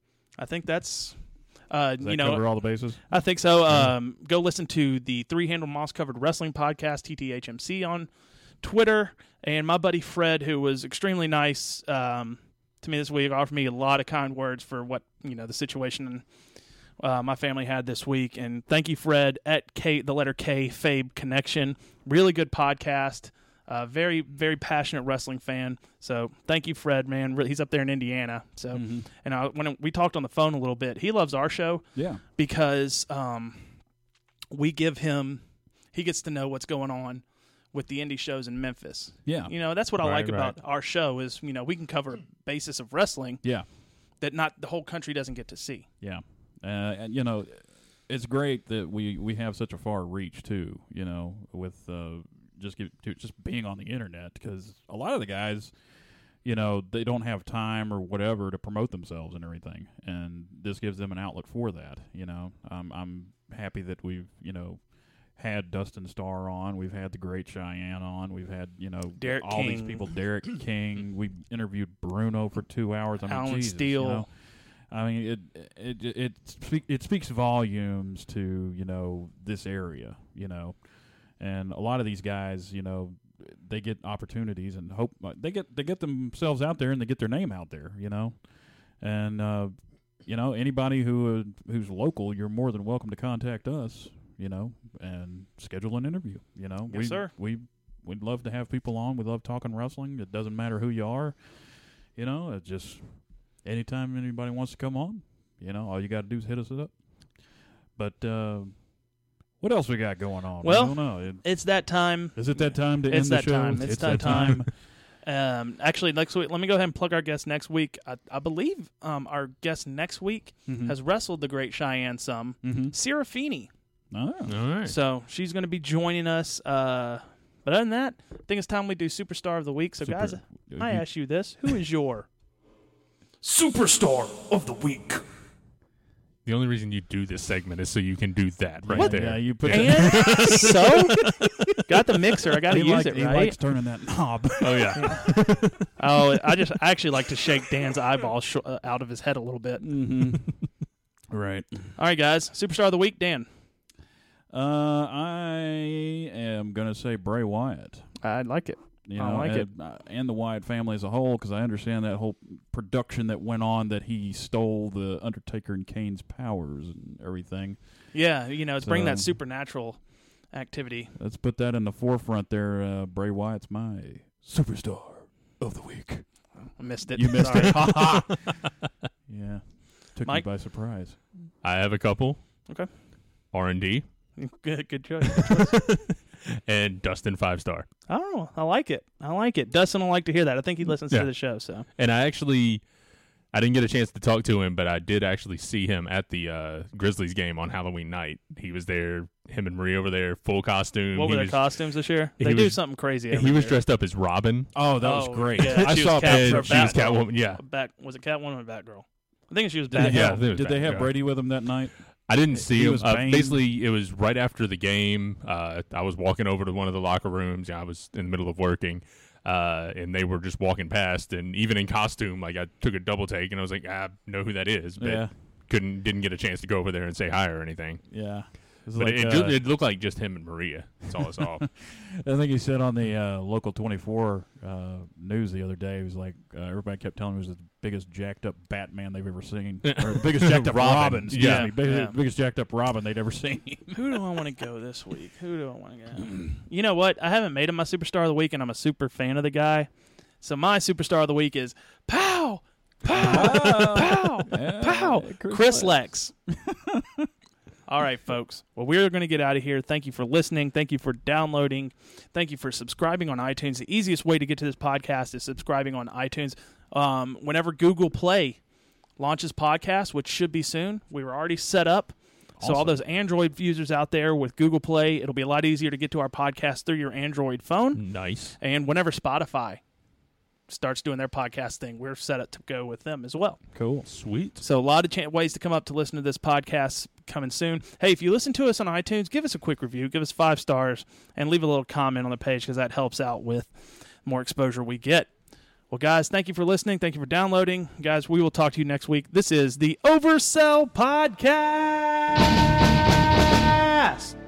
I think that's, uh, Does that you know, cover all the bases? I think so. Um, go listen to the Three Handle Moss Covered Wrestling Podcast, T T H M C, on Twitter. And my buddy Fred, who was extremely nice um, to me this week, offered me a lot of kind words for what, you know, the situation uh, my family had this week. And thank you, Fred, at K, the letter K, Fabe Connection. Really good podcast. Uh, very, very passionate wrestling fan. So thank you, Fred, man. He's up there in Indiana. So, Mm-hmm. and I, when we talked on the phone a little bit, he loves our show. Yeah. Because um, we give him, he gets to know what's going on with the indie shows in Memphis. Yeah. You know, that's what I Right, like about right. our show is, you know, we can cover a basis of wrestling Yeah. that not the whole country doesn't get to see. Yeah. Uh, and, you know, it's great that we, we have such a far reach, too, you know, with uh, just give, to, just being on the internet, because a lot of the guys, you know, they don't have time or whatever to promote themselves and everything, and this gives them an outlet for that, you know. Um, I'm happy that we've, you know, had Dustin Starr on. We've had the Great Cheyenne on. We've had, you know, Derek all these King. people. Derek King. We interviewed Bruno for two hours. I mean, Alan Jesus, Steele. You know? I mean, it it it it, speak, it speaks volumes to, you know, this area, you know, and a lot of these guys, you know, they get opportunities and hope they get they get themselves out there and they get their name out there, you know, and uh, you know, anybody who uh, who's local, you're more than welcome to contact us, you know, and schedule an interview. You know, Yes, we, sir. We we'd love to have people on. We love talking wrestling. It doesn't matter who you are. You know, it's just anytime anybody wants to come on, you know, all you got to do is hit us up. But uh, what else we got going on? Well, I don't know. It, It's that time. is it that time to It's end the that show? time. It's, that, that time. um, actually, next week, let me go ahead and plug our guest next week. I, I believe um, our guest next week Mhm. has wrestled the Great Cheyenne some. Mhm. Serafini. Oh. All right. So she's going to be joining us. Uh, but other than that, I think it's time we do Superstar of the Week. So, Super- guys, I ask you this. Who is your Superstar of the week. The only reason you do this segment is so you can do that right What? there. Yeah, you put and that. so got the mixer. I got to he use like- it, he right? likes turning that knob. Oh yeah. Oh, I just I actually like to shake Dan's eyeballs sh- uh, out of his head a little bit. Mm-hmm. Right. All right, guys. Superstar of the Week, Dan. Uh, I am gonna say Bray Wyatt. I like it. You I know, like and, it. uh, and the Wyatt family as a whole, because I understand that whole production that went on that he stole the Undertaker and Kane's powers and everything. Yeah, you know, it's bringing that So- supernatural activity. Let's put that in the forefront there. Uh, Bray Wyatt's my superstar of the week. I missed it. You missed Sorry. it. Ha ha. Yeah, took Mike? me by surprise. I have a couple. Okay. R and D Good, good choice. and Dustin five star. Oh, I like it. I like it. Dustin will like to hear that. I think he listens Yeah. to the show. So And I actually, I didn't get a chance to talk to him, but I did actually see him at the uh, Grizzlies game on Halloween night. He was there. Him and Marie over there, full costume. what he were their was, costumes this year? he They do was- something crazy. He every was year. dressed up as Robin. Oh, that was Oh, great. yeah. I She saw was Cat- And or she was Batgirl. Catwoman. Yeah, Back was it Catwoman or Batgirl? I think she was Did they Batgirl. Yeah, have, it was did they have Batgirl. Brady with him that night? I didn't see He him. was Uh, Bane. basically, it was right after the game. Uh, I was walking over to one of the locker rooms. I was in the middle of working, uh, and they were just walking past. And even in costume, like I took a double take, and I was like, I know who that is, but Yeah. couldn't didn't get a chance to go over there and say hi or anything. Yeah. It was But like, it, it, uh, ju- it looked like just him and Maria. That's all I saw. I think he said on the uh, local twenty-four uh, news the other day, he was like, uh, everybody kept telling him he was the biggest jacked up Batman they've ever seen, or the biggest jacked up Robin. Robin. Excuse Yeah. me, biggest, Yeah. biggest jacked up Robin they'd ever seen. Who do I want to go this week? Who do I want to go? You know what? I haven't made him my superstar of the week, and I'm a super fan of the guy. So my superstar of the week is Pow, Pow, Pow, Yeah, Pow, Chris Chris Lex. All right, folks. Well, we're going to get out of here. Thank you for listening. Thank you for downloading. Thank you for subscribing on iTunes. The easiest way to get to this podcast is subscribing on iTunes. Um, whenever Google Play launches podcasts, which should be soon, we were already set up. So all Awesome. those Android users out there with Google Play, it'll be a lot easier to get to our podcast through your Android phone. Nice. And whenever Spotify starts doing their podcast thing, we're set up to go with them as well. Cool. Sweet. So a lot of ch- ways to come up to listen to this podcast coming soon. Hey, if you listen to us on iTunes, give us a quick review, give us five stars, and leave a little comment on the page because that helps out with more exposure we get. Well, guys, thank you for listening. Thank you for downloading. Guys, we will talk to you next week. This is the Oversell Podcast.